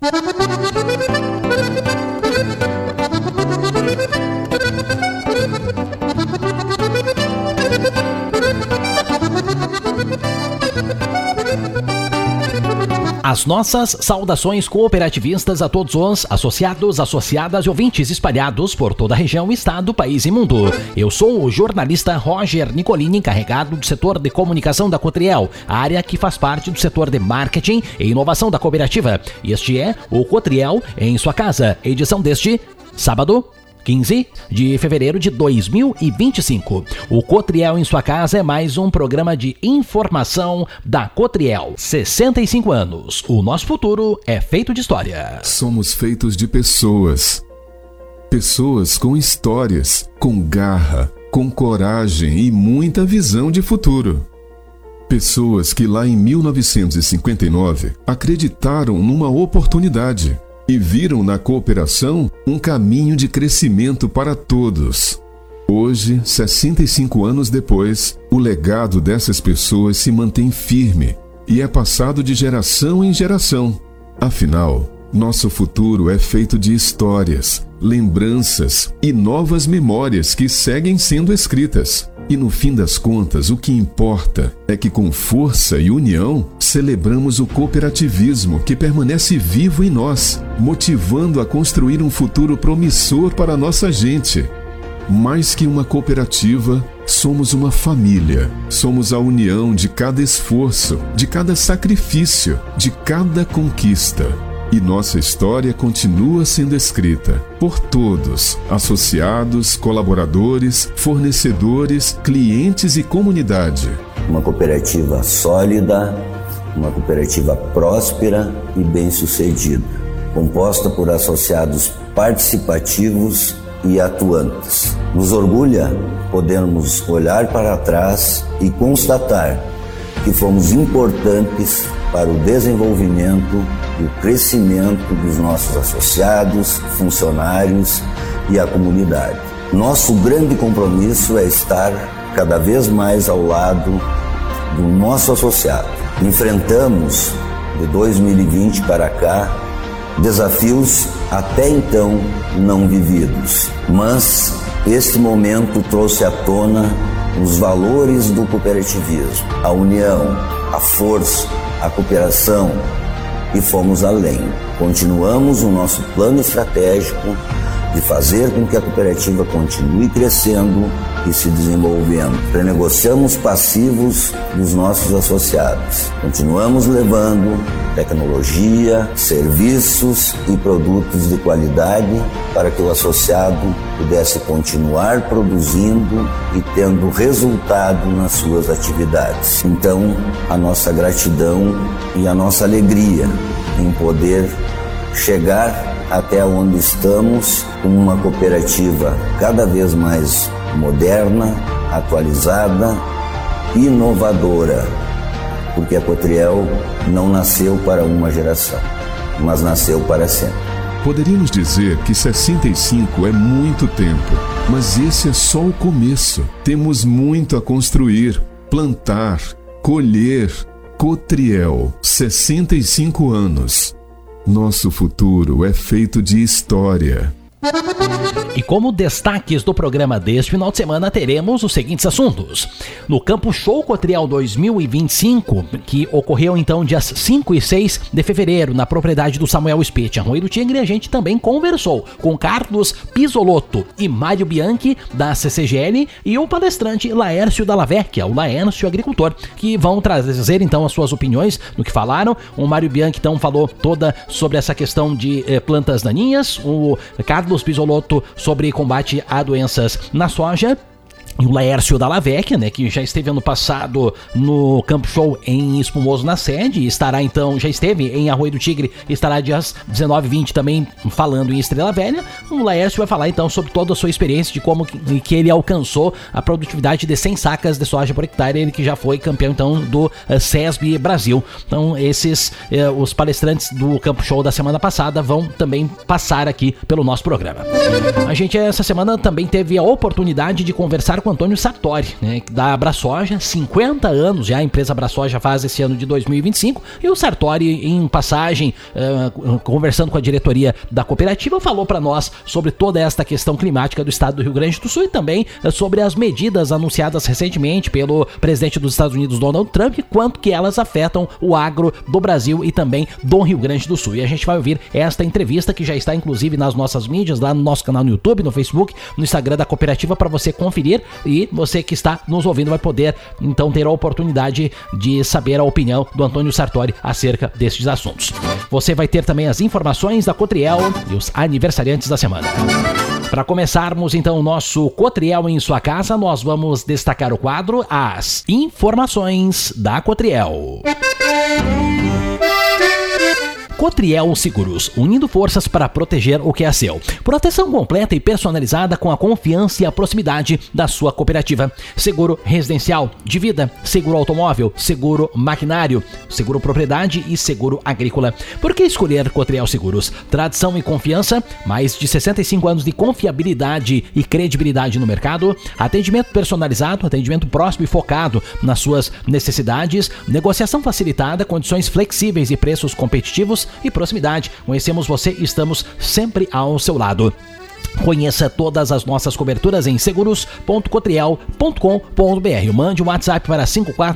As nossas saudações cooperativistas a todos os associados, associadas e ouvintes espalhados por toda a região, estado, país e mundo. Eu sou o jornalista Roger Nicolini, encarregado do setor de comunicação da Cotriel, área que faz parte do setor de marketing e inovação da cooperativa. Este é o Cotriel em sua casa, edição deste sábado, 15 de fevereiro de 2025. O Cotriel em sua casa é mais um programa de informação da Cotriel. 65 anos. O nosso futuro é feito de história. Somos feitos de pessoas. Pessoas com histórias, com garra, com coragem e muita visão de futuro. Pessoas que lá em 1959 acreditaram numa oportunidade e viram na cooperação um caminho de crescimento para todos. Hoje, 65 anos depois, o legado dessas pessoas se mantém firme e é passado de geração em geração. Afinal, nosso futuro é feito de histórias, lembranças e novas memórias que seguem sendo escritas. E no fim das contas, o que importa é que com força e união celebramos o cooperativismo que permanece vivo em nós, motivando a construir um futuro promissor para a nossa gente. Mais que uma cooperativa, somos uma família. Somos a união de cada esforço, de cada sacrifício, de cada conquista. E nossa história continua sendo escrita por todos, associados, colaboradores, fornecedores, clientes e comunidade. Uma cooperativa sólida, uma cooperativa próspera e bem-sucedida, composta por associados participativos e atuantes. Nos orgulha podermos olhar para trás e constatar que fomos importantes para o desenvolvimento e o crescimento dos nossos associados, funcionários e a comunidade. Nosso grande compromisso é estar cada vez mais ao lado do nosso associado. Enfrentamos, de 2020 para cá, desafios até então não vividos, mas este momento trouxe à tona os valores do cooperativismo, a união, a força, a cooperação, e fomos além. Continuamos o nosso plano estratégico de fazer com que a cooperativa continue crescendo e se desenvolvendo. Renegociamos passivos dos nossos associados. Continuamos levando tecnologia, serviços e produtos de qualidade para que o associado pudesse continuar produzindo e tendo resultado nas suas atividades. Então, a nossa gratidão e a nossa alegria em poder chegar até onde estamos, com uma cooperativa cada vez mais moderna, atualizada, inovadora, porque a Cotriel não nasceu para uma geração, mas nasceu para sempre. Poderíamos dizer que 65 é muito tempo, mas esse é só o começo. Temos muito a construir, plantar, colher. Cotriel, 65 anos. Nosso futuro é feito de história. E como destaques do programa deste final de semana, teremos os seguintes assuntos. No Campo Show Cotriel 2025, que ocorreu então dias 5 e 6 de fevereiro, na propriedade do Samuel Spitz, Arroio do Tigre, a gente também conversou com Carlos Pisolotto e Mário Bianchi, da CCGL, e o palestrante Laércio Dalla Vecchia, o Laércio agricultor, que vão trazer então as suas opiniões no que falaram. O Mário Bianchi então falou toda sobre essa questão de plantas daninhas, o Carlos Pisolotto sobre combate a doenças na soja. E o Laércio Dalla Vecchia, né, que já esteve ano passado no Campo Show em Espumoso na sede, estará então, já esteve em Arroio do Tigre, estará dias 19 e 20 também falando em Estrela Velha. O Laércio vai falar então sobre toda a sua experiência de como que ele alcançou a produtividade de 100 sacas de soja por hectare, ele que já foi campeão então do SESB Brasil. Então esses, os palestrantes do Campo Show da semana passada vão também passar aqui pelo nosso programa. A gente essa semana também teve a oportunidade de conversar com o Antônio Sartori, né, da AbraSoja, 50 anos já a empresa AbraSoja faz esse ano de 2025, e o Sartori, em passagem, conversando com a diretoria da cooperativa, falou para nós sobre toda esta questão climática do estado do Rio Grande do Sul e também sobre as medidas anunciadas recentemente pelo presidente dos Estados Unidos, Donald Trump, quanto que elas afetam o agro do Brasil e também do Rio Grande do Sul. E a gente vai ouvir esta entrevista, que já está inclusive nas nossas mídias, lá no nosso canal no YouTube, no Facebook, no Instagram da cooperativa, para você conferir, e você que está nos ouvindo vai poder então ter a oportunidade de saber a opinião do Antônio Sartori acerca destes assuntos. Você vai ter também as informações da Cotriel e os aniversariantes da semana. Para começarmos então o nosso Cotriel em sua casa, nós vamos destacar o quadro As Informações da Cotriel. Cotriel Seguros, unindo forças para proteger o que é seu. Proteção completa e personalizada com a confiança e a proximidade da sua cooperativa. Seguro residencial, de vida, seguro automóvel, seguro maquinário, seguro propriedade e seguro agrícola. Por que escolher Cotriel Seguros? Tradição e confiança, mais de 65 anos de confiabilidade e credibilidade no mercado, atendimento personalizado, atendimento próximo e focado nas suas necessidades, negociação facilitada, condições flexíveis e preços competitivos e proximidade. Conhecemos você e estamos sempre ao seu lado. Conheça todas as nossas coberturas em seguros.cotriel.com.br. Mande um WhatsApp para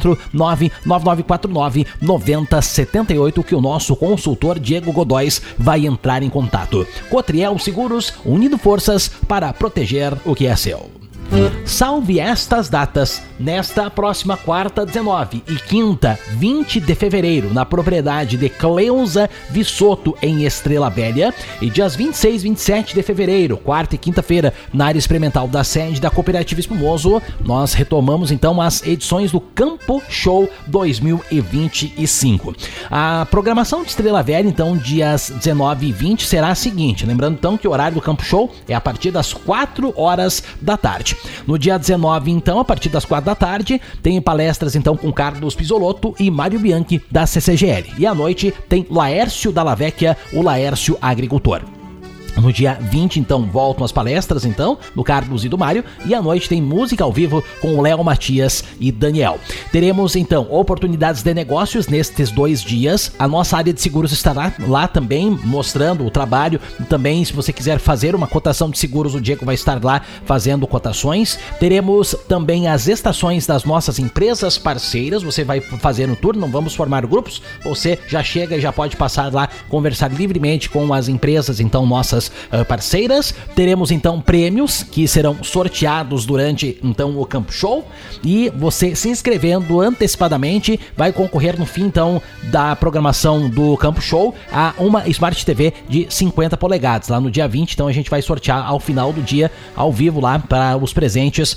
549-9949-9078 que o nosso consultor Diego Godóis vai entrar em contato. Cotriel Seguros, unindo forças para proteger o que é seu. Salve estas datas, nesta próxima quarta 19 e quinta 20 de fevereiro, na propriedade de Cleusa Vissoto, em Estrela Velha, e dias 26 e 27 de fevereiro, quarta e quinta-feira, na área experimental da sede da Cooperativa Espumoso, nós retomamos então as edições do Campo Show 2025. A programação de Estrela Velha, então, dias 19 e 20, será a seguinte, lembrando então que o horário do Campo Show é a partir das 4 horas da tarde. No dia 19, então, a partir das 4 da tarde, tem palestras, então, com Carlos Pisolotto e Mário Bianchi, da CCGL. E à noite tem Laércio Dalla Vecchia, o Laércio Agricultor. No dia 20, então, voltam as palestras, então, do Carlos e do Mário, e à noite tem música ao vivo com o Léo Matias e Daniel. Teremos, então, oportunidades de negócios nestes 2 dias. A nossa área de seguros estará lá também, mostrando o trabalho. Também, se você quiser fazer uma cotação de seguros, o Diego vai estar lá fazendo cotações. Teremos também as estações das nossas empresas parceiras. Você vai fazer no turno, não vamos formar grupos. Você já chega e já pode passar lá, conversar livremente com as empresas, então, nossas parceiras. Teremos então prêmios que serão sorteados durante então o Campo Show, e você se inscrevendo antecipadamente vai concorrer no fim então da programação do Campo Show a uma Smart TV de 50 polegadas. Lá no dia 20, então a gente vai sortear ao final do dia, ao vivo lá para os presentes,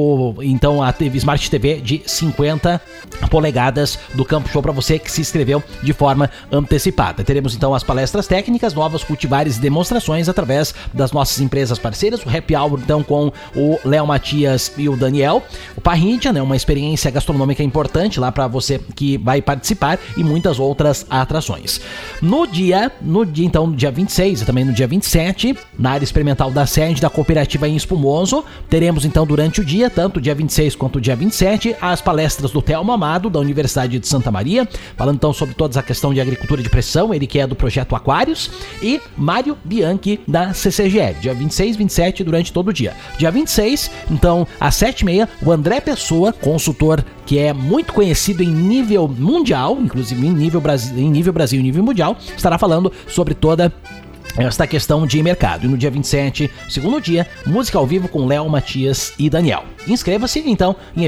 então a Smart TV de 50 polegadas do Campo Show para você que se inscreveu de forma antecipada. Teremos então as palestras técnicas, novas cultivares e demonstrações através das nossas empresas parceiras, o Happy Hour então com o Léo Matias e o Daniel, o Parrindia, né, uma experiência gastronômica importante lá para você que vai participar, e muitas outras atrações. No dia então, no dia 26 e também no dia 27, na área experimental da sede da Cooperativa em Espumoso, teremos então durante o dia, tanto o dia 26 quanto o dia 27, as palestras do Thelmo Amado, da Universidade de Santa Maria, falando então sobre toda a questão de agricultura de precisão, ele que é do projeto Aquários, e Mário Bianchi, da CCGL, dia 26, 27, durante todo o dia. Dia 26, então, às 7h30, o André Pessoa, consultor que é muito conhecido em nível mundial, inclusive em nível Brasil e nível mundial, estará falando sobre toda esta questão de mercado. E no dia 27, segundo dia, música ao vivo com Léo, Matias e Daniel. Inscreva-se então em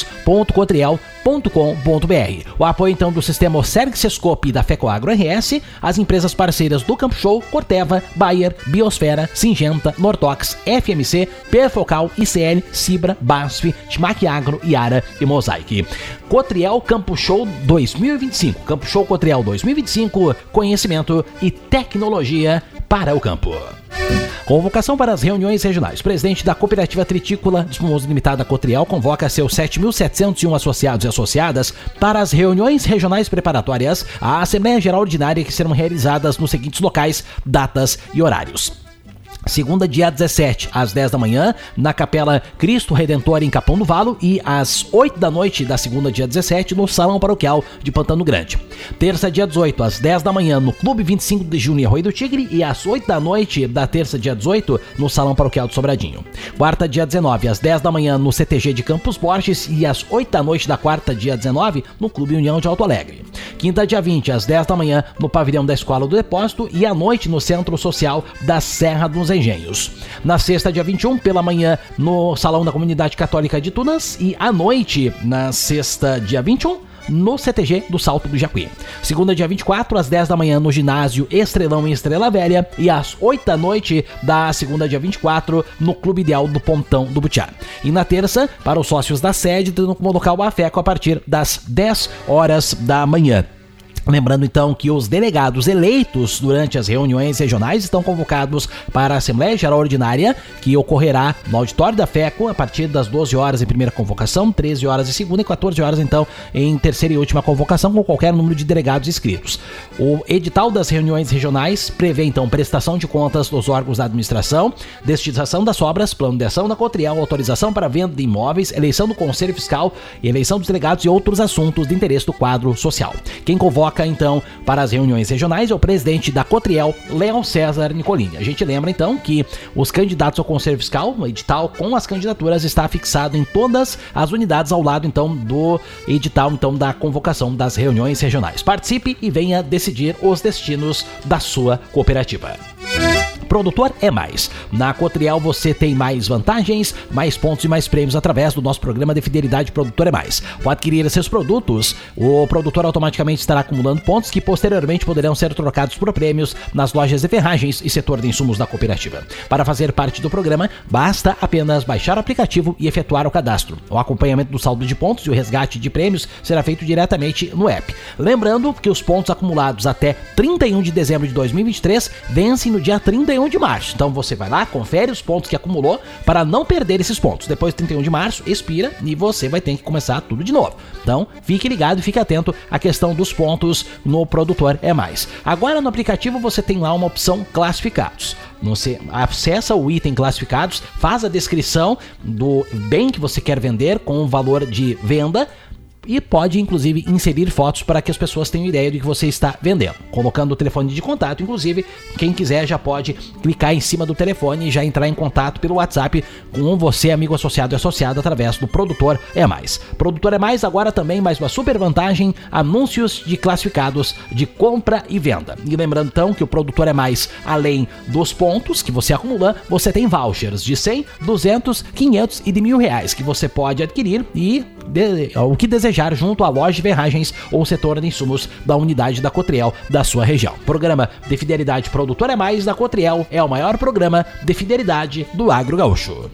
eventos.cotriel.com.br. O apoio então do sistema Sergsescope e da FECOAGRO RS, as empresas parceiras do Campo Show, Corteva, Bayer, Biosfera, Singenta, Nortox, FMC, Perfocal, ICL, Cibra, BASF, Tmac Agro, Iara e Mosaic. Cotriel Campo Show 2025. Campo Show Cotriel 2025, conhecimento e tecnologia para o campo. Convocação para as reuniões regionais. O presidente da Cooperativa Tritícola de Espumoso Limitada Cotriel convoca seus 7.701 associados e associadas para as reuniões regionais preparatórias à Assembleia Geral Ordinária, que serão realizadas nos seguintes locais, datas e horários. Segunda, dia 17, às 10 da manhã, na Capela Cristo Redentor, em Capão do Valo, e às 8 da noite da segunda, dia 17, no Salão Paroquial de Pantano Grande. Terça, dia 18, às 10 da manhã, no Clube 25 de Junho, em Arroio do Tigre, e às 8 da noite da terça, dia 18, no Salão Paroquial de Sobradinho. Quarta, dia 19, às 10 da manhã, no CTG de Campos Borges, e às 8 da noite da quarta, dia 19, no Clube União de Alto Alegre. Quinta, dia 20, às 10 da manhã, no Pavilhão da Escola do Depósito, e à noite no Centro Social da Serra dos Engenhos. Na sexta, dia 21, pela manhã, no Salão da Comunidade Católica de Tunas, e à noite, na sexta, dia 21, no CTG do Salto do Jacuí. Segunda, dia 24, às 10 da manhã, no Ginásio Estrelão em Estrela Velha, e às 8 da noite da segunda, dia 24, no Clube Ideal do Pontão do Butiá. E na terça, para os sócios da sede, no local Bafeco, a partir das 10 horas da manhã. Lembrando então que os delegados eleitos durante as reuniões regionais estão convocados para a Assembleia Geral Ordinária, que ocorrerá no auditório da FECO a partir das 12 horas em primeira convocação, 13 horas em segunda e 14 horas então em terceira e última convocação, com qualquer número de delegados inscritos. O edital das reuniões regionais prevê então prestação de contas dos órgãos da administração, destinação das obras, plano de ação da Cotriel, autorização para venda de imóveis, eleição do Conselho Fiscal, eleição dos delegados e outros assuntos de interesse do quadro social. Quem convoca então para as reuniões regionais é o presidente da Cotriel, Léo César Nicolini. A gente lembra então que os candidatos ao Conselho Fiscal, o edital com as candidaturas está fixado em todas as unidades ao lado então do edital então da convocação das reuniões regionais. Participe e venha decidir os destinos da sua cooperativa. Produtor é mais. Na Cotriel você tem mais vantagens, mais pontos e mais prêmios através do nosso programa de fidelidade Produtor é Mais. Ao adquirir seus produtos, o produtor automaticamente estará acumulando pontos que posteriormente poderão ser trocados por prêmios nas lojas de ferragens e setor de insumos da cooperativa. Para fazer parte do programa, basta apenas baixar o aplicativo e efetuar o cadastro. O acompanhamento do saldo de pontos e o resgate de prêmios será feito diretamente no app. Lembrando que os pontos acumulados até 31 de dezembro de 2023 vencem no dia 31 de março. Então você vai lá, confere os pontos que acumulou para não perder esses pontos. Depois de 31 de março, expira e você vai ter que começar tudo de novo. Então, fique ligado e fique atento à questão dos pontos no Produtor é Mais. Agora no aplicativo você tem lá uma opção classificados. Você acessa o item classificados, faz a descrição do bem que você quer vender com o valor de venda, e pode, inclusive, inserir fotos para que as pessoas tenham ideia do que você está vendendo. Colocando o telefone de contato, inclusive, quem quiser já pode clicar em cima do telefone e já entrar em contato pelo WhatsApp com você, amigo associado e associado, através do Produtor é Mais. Produtor é Mais, agora também mais uma super vantagem, anúncios de classificados de compra e venda. E lembrando, então, que o Produtor é Mais, além dos pontos que você acumula, você tem vouchers de 100, 200, 500 e de R$1.000 que você pode adquirir e o que desejar junto à loja de ferragens ou setor de insumos da unidade da Cotriel da sua região. Programa de fidelidade Produtor é Mais da Cotriel é o maior programa de fidelidade do agro gaúcho.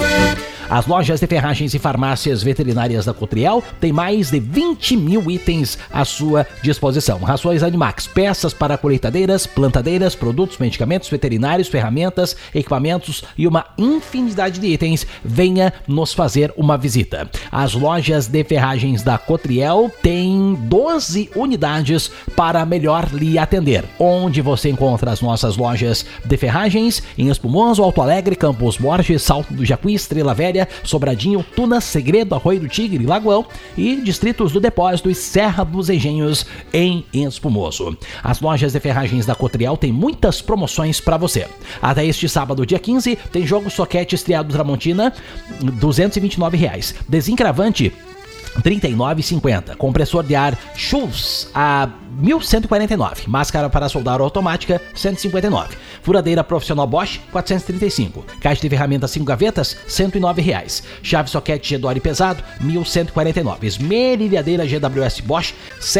As lojas de ferragens e farmácias veterinárias da Cotriel têm mais de 20 mil itens à sua disposição. Rações Animax, peças para colheitadeiras, plantadeiras, produtos, medicamentos veterinários, ferramentas, equipamentos e uma infinidade de itens. Venha nos fazer uma visita. As lojas de ferragens da Cotriel têm 12 unidades para melhor lhe atender. Onde você encontra as nossas lojas de ferragens? Em Espumoso, Alto Alegre, Campos Borges, Salto do Jacuí, Estrela Velha, Sobradinho, Tunas, Segredo, Arroio do Tigre, Lagoão e distritos do Depósito e Serra dos Engenhos em Espumoso. As lojas de ferragens da Cotriel têm muitas promoções para você. Até este sábado, dia 15, tem jogo soquete estreado Tramontina, R$229. Desencravante, R$39,50. Compressor de ar Schultz a R$1.149. Máscara para soldar automática, R$159. Furadeira profissional Bosch, R$435. Caixa de ferramentas 5 gavetas, R$109. Chave soquete Gedore pesado, R$1.149. Esmerilhadeira GWS Bosch,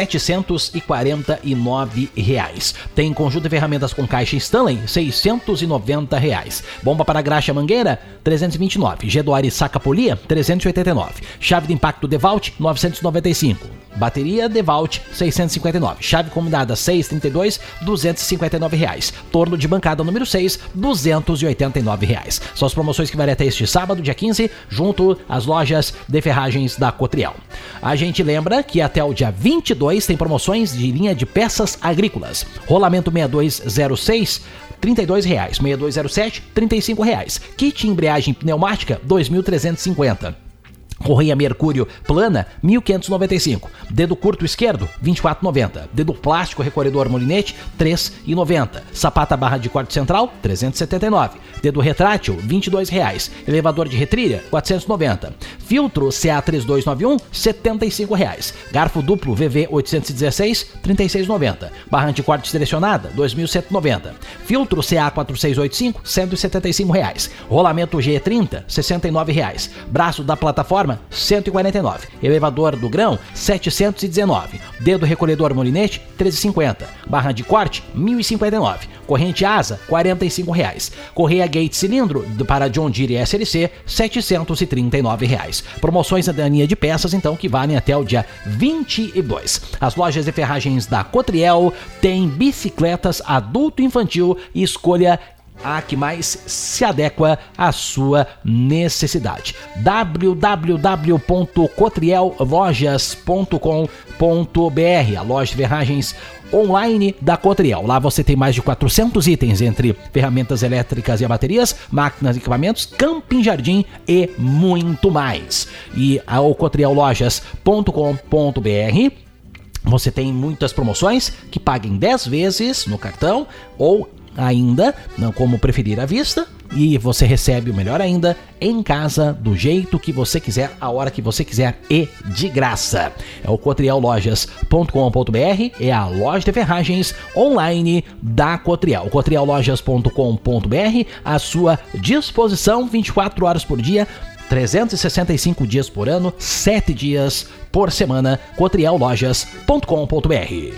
R$749. Tem conjunto de ferramentas com caixa Stanley, R$690. Bomba para graxa mangueira, R$329. Gedore saca polia, R$389. Chave de impacto DeWalt, R$995. Bateria DeWalt 659. Chave combinada 632, R$259. Torno de bancada número 6, R$289. São as promoções que valem até este sábado, dia 15, junto às lojas de ferragens da Cotriel. A gente lembra que até o dia 22 tem promoções de linha de peças agrícolas. Rolamento 6206, R$32. 6207, R$35. Kit embreagem pneumática, R$2.350. Correia Mercúrio plana, R$1.595. Dedo curto esquerdo, R$24,90. Dedo plástico recorredor molinete, R$3,90. Sapata barra de corte central, R$379. Dedo retrátil, R$22. Elevador de retrilha, R$490. Filtro CA3291, R$75. Garfo duplo VV816, R$36,90. Barra de corte direcionada, R$2.190. Filtro CA4685, R$175. Rolamento G30, R$69. Braço da plataforma, R$149. Elevador do grão, R$719. Dedo recolhedor molinete, R$13,50. Barra de corte, R$1.059. Corrente asa, R$45. Correia gate cilindro para John Deere e SLC, R$739. Promoções da linha de peças, então, que valem até o dia 22. As lojas de ferragens da Cotriel têm bicicletas adulto e infantil e escolha a que mais se adequa à sua necessidade. www.cotriellojas.com.br, a loja de ferragens online da Cotriel. Lá você tem mais de 400 itens entre ferramentas elétricas e baterias, máquinas e equipamentos, camping, jardim e muito mais. E ao cotriellojas.com.br você tem muitas promoções que paguem 10 vezes no cartão ou ainda, não como preferir à vista, e você recebe o melhor ainda em casa, do jeito que você quiser, a hora que você quiser e de graça. É o cotriellojas.com.br, é a loja de ferragens online da Cotriel. cotriellojas.com.br, à sua disposição 24 horas por dia, 365 dias por ano, 7 dias por semana. cotriellojas.com.br.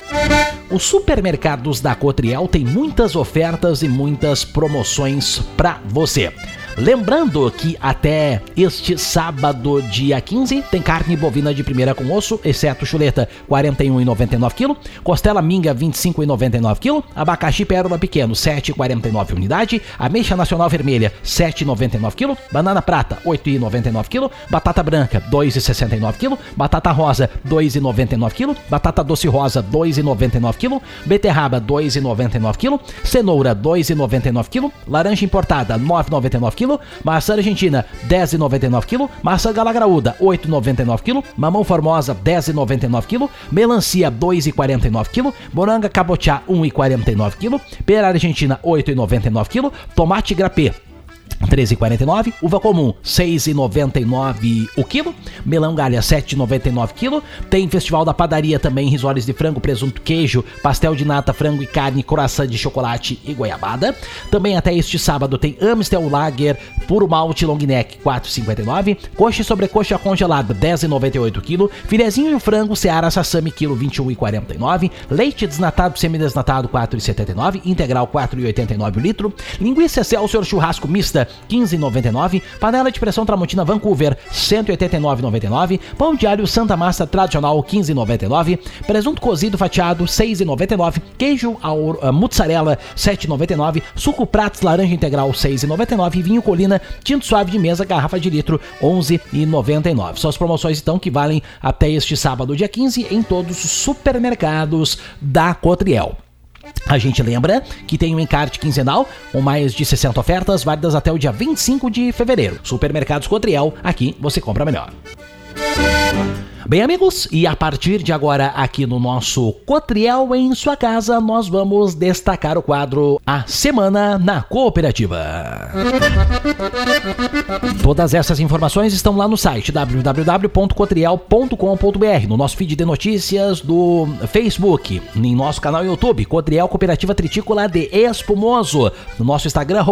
Os supermercados da Cotriel têm muitas ofertas e muitas promoções para você. Lembrando que até este sábado, dia 15, tem carne bovina de primeira com osso, exceto chuleta, R$ 41,99 kg, costela minga, R$ 25,99 kg, abacaxi pérola pequeno, R$ 7,49 unidade, ameixa nacional vermelha, R$ 7,99 kg, banana prata, R$ 8,99 kg, batata branca, R$ 2,69 kg, batata rosa, R$ 2,99 kg, batata doce rosa, R$ 2,99 kg, beterraba, R$ 2,99 kg, cenoura, R$ 2,99 kg, laranja importada, R$ 9,99 kg, maçã argentina, R$ 10,99 kg, maçã gala-graúda, R$ 8,99 kg, mamão formosa, R$ 10,99 kg, melancia, R$ 2,49 kg, moranga cabotiá, R$ 1,49 kg, pera argentina, R$ 8,99 kg, tomate grapê, R$ 13,49, uva comum, R$ 6,99 o quilo, melão galha, R$ 7,99 quilo, tem festival da padaria também, risoles de frango, presunto, queijo, pastel de nata, frango e carne, croissant de chocolate e goiabada. Também até este sábado tem Amstel Lager, puro malte long neck, R$ 4,59, coxa e sobrecoxa congelada, R$ 10,98 quilo, filezinho de frango Seara Sassami, quilo, R$ 21,49, leite desnatado, semidesnatado, R$ 4,79, integral, R$ 4,89 o litro, linguiça Excelsior churrasco mista, R$ 15,99, panela de pressão Tramontina Vancouver, R$ 189,99, pão de alho Santa Massa tradicional, R$ 15,99, presunto cozido fatiado, R$ 6,99, queijo mussarela, R$ 7,99, suco Pratos laranja integral, R$ 6,99 e vinho Colina tinto suave de mesa, garrafa de litro, R$ 11,99. São as promoções então que valem até este sábado, dia 15, em todos os supermercados da Cotriel. A gente lembra que tem um encarte quinzenal com mais de 60 ofertas válidas até o dia 25 de fevereiro. Supermercados Cotriel, aqui você compra melhor. Bem, amigos, e a partir de agora aqui no nosso Cotriel em sua casa, nós vamos destacar o quadro A Semana na Cooperativa. Todas essas informações estão lá no site www.cotriel.com.br, no nosso feed de notícias do Facebook, em nosso canal YouTube, Cotriel Cooperativa Tritícola de Espumoso, no nosso Instagram,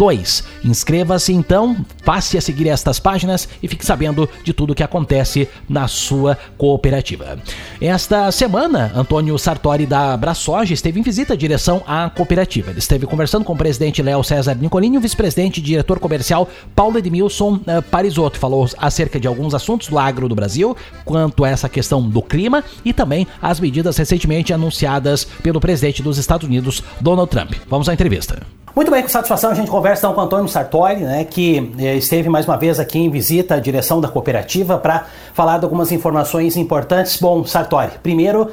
@Cotriel2. Inscreva-se então, passe a seguir estas páginas e fique sabendo de tudo o que acontece na sua cooperativa. Esta semana, Antônio Sartori da Abrasoja esteve em visita à direção à cooperativa. Ele esteve conversando com o presidente Léo César Nicolini e o vice-presidente e diretor comercial Paulo Edmilson Parisotto. Falou acerca de alguns assuntos do agro do Brasil, quanto a essa questão do clima e também as medidas recentemente anunciadas pelo presidente dos Estados Unidos, Donald Trump. Vamos à entrevista. Muito bem, com satisfação a gente conversa então com o Antônio Sartori, né, que esteve mais uma vez aqui em visita à direção da cooperativa para falar de algumas informações importantes. Bom, Sartori, primeiro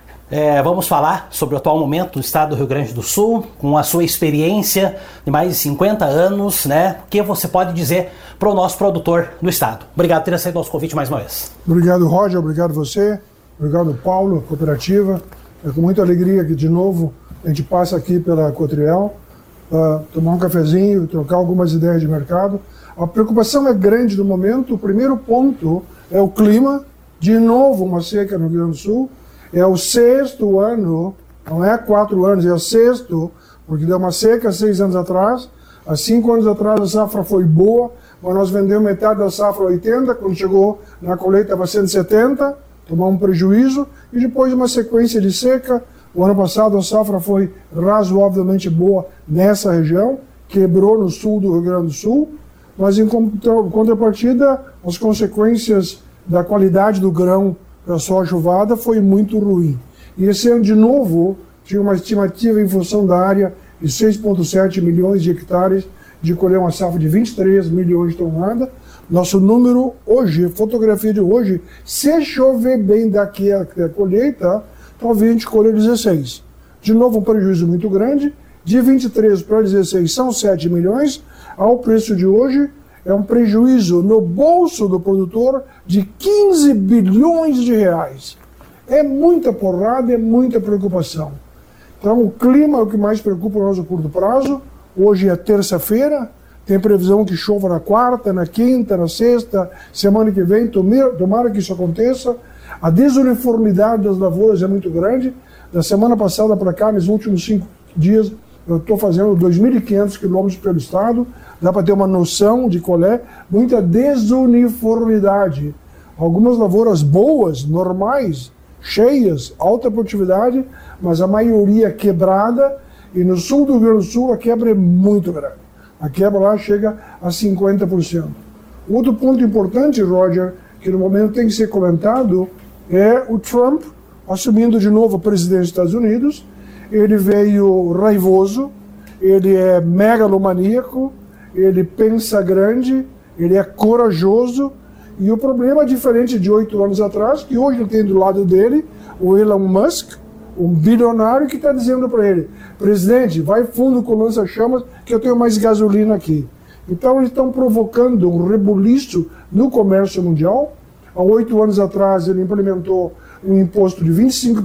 vamos falar sobre o atual momento do estado do Rio Grande do Sul, com a sua experiência de mais de 50 anos, né? O que você pode dizer para o nosso produtor do estado? Obrigado por ter aceito o nosso convite mais uma vez. Obrigado, Roger, obrigado você, obrigado, Paulo, cooperativa. É com muita alegria que de novo a gente passa aqui pela Cotriel, tomar um cafezinho, trocar algumas ideias de mercado. A preocupação é grande no momento. O primeiro ponto é o clima. De novo, uma seca no Rio Grande do Sul. É o 6º ano, não é 4 anos, é o 6º, porque deu uma seca 6 anos atrás. Há 5 anos atrás a safra foi boa, mas nós vendemos metade da safra 80, quando chegou na colheita estava 170, tomamos um prejuízo, e depois uma sequência de seca. O ano passado a safra foi razoavelmente boa nessa região, quebrou no sul do Rio Grande do Sul, mas em contrapartida as consequências da qualidade do grão da soja chuvada foi muito ruim. E esse ano de novo tinha uma estimativa em função da área de 6,7 milhões de hectares de colher uma safra de 23 milhões de toneladas. Nosso número hoje, fotografia de hoje, se chover bem daqui a colheita, talvez a gente colhe 16. De novo, um prejuízo muito grande. De 23 para 16 são 7 milhões. Ao preço de hoje, é um prejuízo no bolso do produtor de 15 bilhões de reais. É muita porrada, é muita preocupação. Então, o clima é o que mais preocupa nós no curto prazo. Hoje é terça-feira, tem previsão que chova na quarta, na quinta, na sexta, semana que vem, tomara que isso aconteça. A desuniformidade das lavouras é muito grande. Da semana passada para cá, nos últimos 5 dias, eu estou fazendo 2.500 quilômetros pelo estado. Dá para ter uma noção de qual é. Muita desuniformidade. Algumas lavouras boas, normais, cheias, alta produtividade, mas a maioria quebrada. E no sul do Rio Grande do Sul a quebra é muito grande. A quebra lá chega a 50%. Outro ponto importante, Roger, que no momento tem que ser comentado, é o Trump assumindo de novo a presidência dos Estados Unidos. Ele veio raivoso, ele é megalomaníaco, ele pensa grande, ele é corajoso, e o problema é diferente de 8 anos atrás, que hoje ele tem do lado dele o Elon Musk, um bilionário que está dizendo para ele: presidente, vai fundo com lança-chamas que eu tenho mais gasolina aqui. Então eles estão provocando um rebuliço no comércio mundial. Há 8 anos atrás ele implementou um imposto de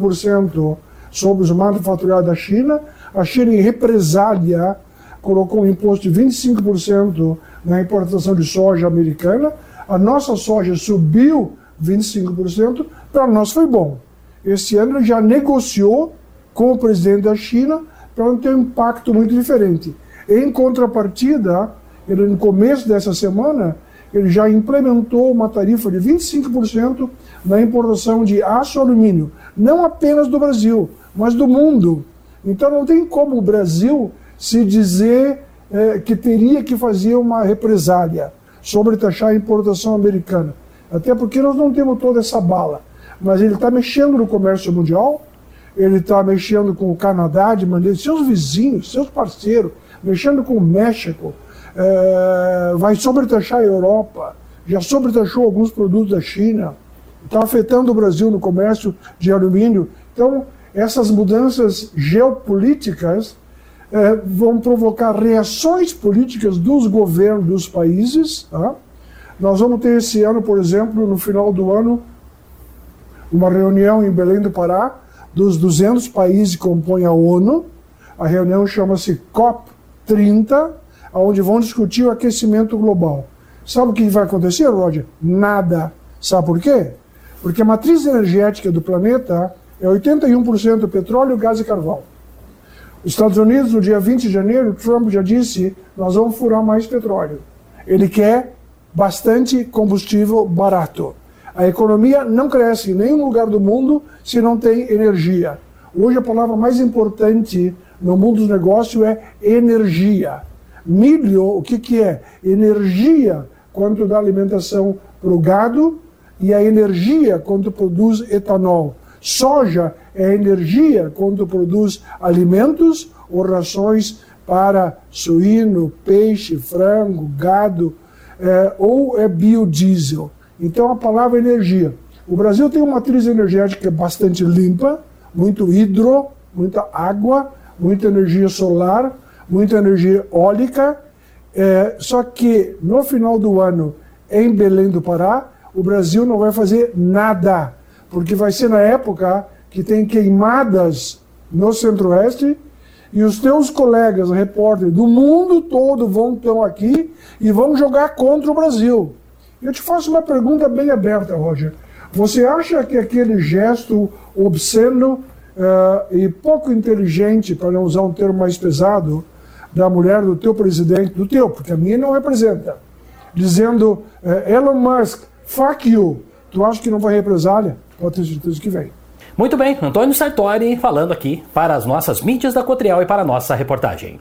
25% sobre os manufaturados da China. A China, em represália, colocou um imposto de 25% na importação de soja americana. A nossa soja subiu 25%, para nós foi bom. Esse ano ele já negociou com o presidente da China para não ter um impacto muito diferente. Em contrapartida, ele, no começo dessa semana, ele já implementou uma tarifa de 25% na importação de aço e alumínio, não apenas do Brasil, mas do mundo. Então não tem como o Brasil se dizer que teria que fazer uma represália sobre taxar a importação americana. Até porque nós não temos toda essa bala. Mas ele está mexendo no comércio mundial, ele está mexendo com o Canadá, de maneira, seus vizinhos, seus parceiros, mexendo com o México, vai sobretaxar a Europa, já sobretaxou alguns produtos da China, está afetando o Brasil no comércio de alumínio. Então, essas mudanças geopolíticas vão provocar reações políticas dos governos dos países. Tá? Nós vamos ter esse ano, por exemplo, no final do ano, uma reunião em Belém do Pará, dos 200 países que compõem a ONU. A reunião chama-se COP30, onde vão discutir o aquecimento global. Sabe o que vai acontecer, Roger? Nada. Sabe por quê? Porque a matriz energética do planeta é 81% petróleo, gás e carvão. Os Estados Unidos, no dia 20 de janeiro, Trump já disse: nós vamos furar mais petróleo. Ele quer bastante combustível barato. A economia não cresce em nenhum lugar do mundo se não tem energia. Hoje a palavra mais importante no mundo dos negócios é energia. Milho, o que é? Energia quanto dá alimentação para o gado e a energia quanto produz etanol. Soja é energia quanto produz alimentos ou rações para suíno, peixe, frango, gado, ou é biodiesel. Então a palavra energia. O Brasil tem uma matriz energética bastante limpa, muito hidro, muita água, muita energia solar, muita energia eólica, só que no final do ano, em Belém do Pará, o Brasil não vai fazer nada, porque vai ser na época que tem queimadas no Centro-Oeste e os teus colegas repórteres do mundo todo vão estar aqui e vão jogar contra o Brasil. Eu te faço uma pergunta bem aberta, Roger. Você acha que aquele gesto obsceno e pouco inteligente, para não usar um termo mais pesado, da mulher do teu presidente, porque a minha não representa, dizendo, Elon Musk, fuck you, tu acha que não vai represália? Pode ter certeza que vem. Muito bem, Antônio Sartori falando aqui para as nossas mídias da Cotriel e para a nossa reportagem.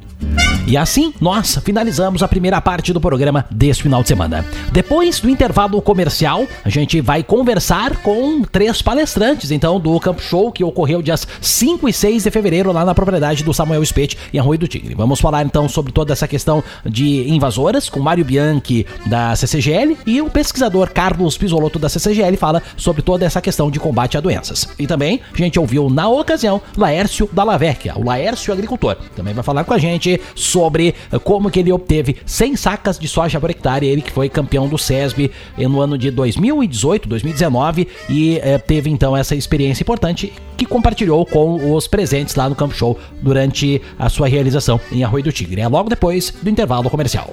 E assim, nós finalizamos a primeira parte do programa deste final de semana. Depois do intervalo comercial, a gente vai conversar com 3 palestrantes, então, do Campo Show, que ocorreu dias 5 e 6 de fevereiro, lá na propriedade do Samuel Spett, em Arroio do Tigre. Vamos falar, então, sobre toda essa questão de invasoras, com Mário Bianchi, da CCGL, e o pesquisador Carlos Pisolotto, da CCGL, fala sobre toda essa questão de combate a doenças. E também, a gente ouviu, na ocasião, Laércio Dalla Vecchia, o Laércio Agricultor. Também vai falar com a gente sobre como que ele obteve 100 sacas de soja por hectare, ele que foi campeão do SESB no ano de 2018, 2019, e teve então essa experiência importante que compartilhou com os presentes lá no Campo Show durante a sua realização em Arroio do Tigre. É logo depois do intervalo comercial.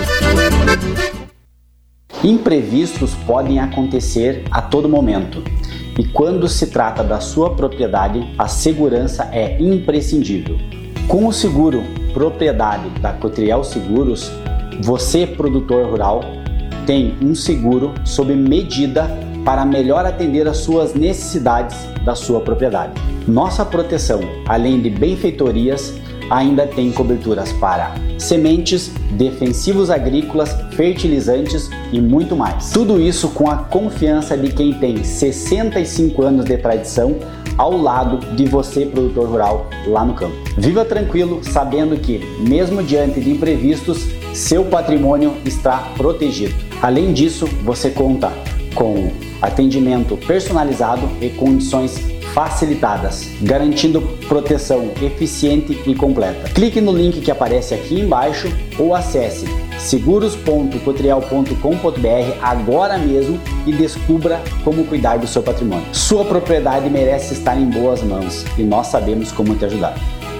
Imprevistos podem acontecer a todo momento. E quando se trata da sua propriedade, a segurança é imprescindível. Com o seguro propriedade da Cotriel Seguros, você, produtor rural, tem um seguro sob medida para melhor atender às suas necessidades da sua propriedade. Nossa proteção, além de benfeitorias, ainda tem coberturas para sementes, defensivos agrícolas, fertilizantes e muito mais. Tudo isso com a confiança de quem tem 65 anos de tradição ao lado de você, produtor rural, lá no campo. Viva tranquilo, sabendo que, mesmo diante de imprevistos, seu patrimônio está protegido. Além disso, você conta com atendimento personalizado e condições facilitadas, garantindo proteção eficiente e completa. Clique no link que aparece aqui embaixo ou acesse seguros.cotriel.com.br agora mesmo e descubra como cuidar do seu patrimônio. Sua propriedade merece estar em boas mãos e nós sabemos como te ajudar.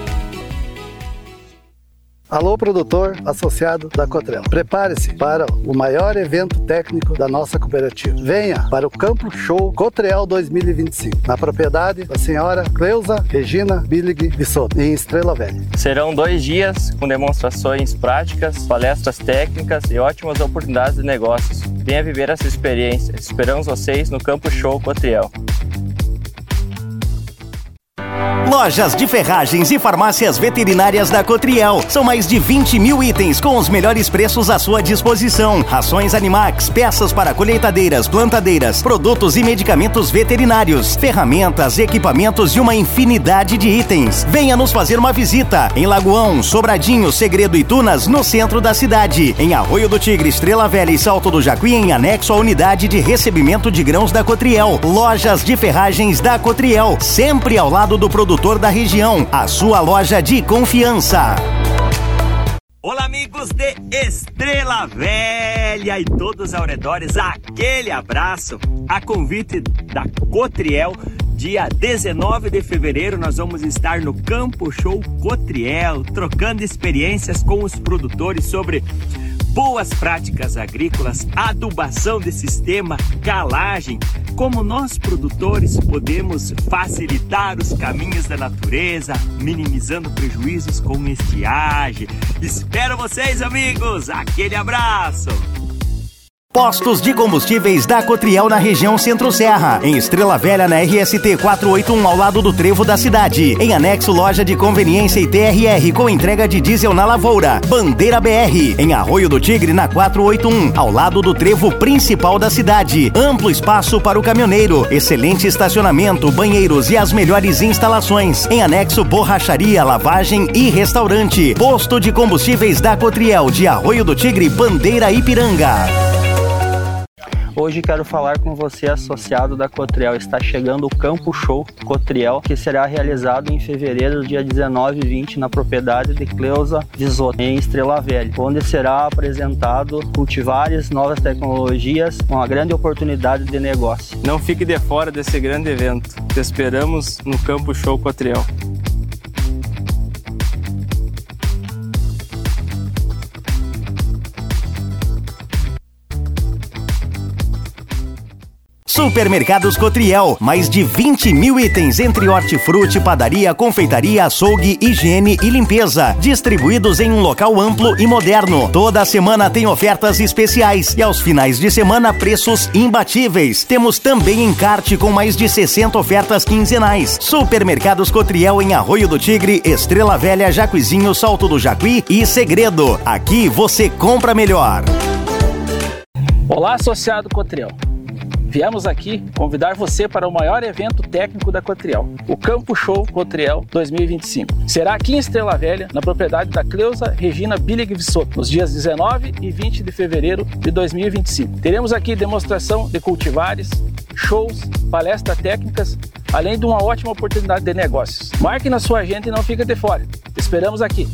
Alô, produtor associado da Cotriel. Prepare-se para o maior evento técnico da nossa cooperativa. Venha para o Campo Show Cotriel 2025, na propriedade da senhora Cleusa Regina Billig Bissotto, em Estrela Velha. Serão 2 dias com demonstrações práticas, palestras técnicas e ótimas oportunidades de negócios. Venha viver essa experiência. Esperamos vocês no Campo Show Cotriel. Lojas de ferragens e farmácias veterinárias da Cotriel. São mais de 20 mil itens com os melhores preços à sua disposição. Rações Animax, peças para colheitadeiras, plantadeiras, produtos e medicamentos veterinários, ferramentas, equipamentos e uma infinidade de itens. Venha nos fazer uma visita em Lagoão, Sobradinho, Segredo e Tunas, no centro da cidade. Em Arroio do Tigre, Estrela Velha e Salto do Jacuí, em anexo à unidade de recebimento de grãos da Cotriel. Lojas de ferragens da Cotriel, sempre ao lado do produtor da região, a sua loja de confiança. Olá, amigos de Estrela Velha e todos ao redores, aquele abraço. A convite da Cotriel, dia 19 de fevereiro nós vamos estar no Campo Show Cotriel, trocando experiências com os produtores sobre boas práticas agrícolas, adubação de sistema, calagem, como nós produtores podemos facilitar os caminhos da natureza, minimizando prejuízos com estiagem. Espero vocês, amigos! Aquele abraço! Postos de combustíveis da Cotriel na região Centro-Serra. Em Estrela Velha, na RST 481, ao lado do trevo da cidade. Em anexo, loja de conveniência e TRR, com entrega de diesel na Lavoura. Bandeira BR. Em Arroio do Tigre, na 481, ao lado do trevo principal da cidade. Amplo espaço para o caminhoneiro. Excelente estacionamento, banheiros e as melhores instalações. Em anexo, borracharia, lavagem e restaurante. Posto de combustíveis da Cotriel, de Arroio do Tigre, Bandeira Ipiranga. Hoje quero falar com você, associado da Cotriel. Está chegando o Campo Show Cotriel, que será realizado em fevereiro, dia 19 e 20, na propriedade de Cleusa Visoto, em Estrela Velha, onde será apresentado cultivares, novas tecnologias, uma grande oportunidade de negócio. Não fique de fora desse grande evento. Te esperamos no Campo Show Cotriel. Supermercados Cotriel, mais de 20 mil itens entre hortifruti, padaria, confeitaria, açougue, higiene e limpeza, distribuídos em um local amplo e moderno. Toda semana tem ofertas especiais e aos finais de semana preços imbatíveis. Temos também encarte com mais de 60 ofertas quinzenais. Supermercados Cotriel em Arroio do Tigre, Estrela Velha, Jacuizinho, Salto do Jacuí e Segredo. Aqui você compra melhor. Olá, associado Cotriel. Viemos aqui convidar você para o maior evento técnico da Cotriel, o Campo Show Cotriel 2025. Será aqui em Estrela Velha, na propriedade da Cleusa Regina Billig Visoto, nos dias 19 e 20 de fevereiro de 2025. Teremos aqui demonstração de cultivares, shows, palestras técnicas, além de uma ótima oportunidade de negócios. Marque na sua agenda e não fique de fora. Te esperamos aqui.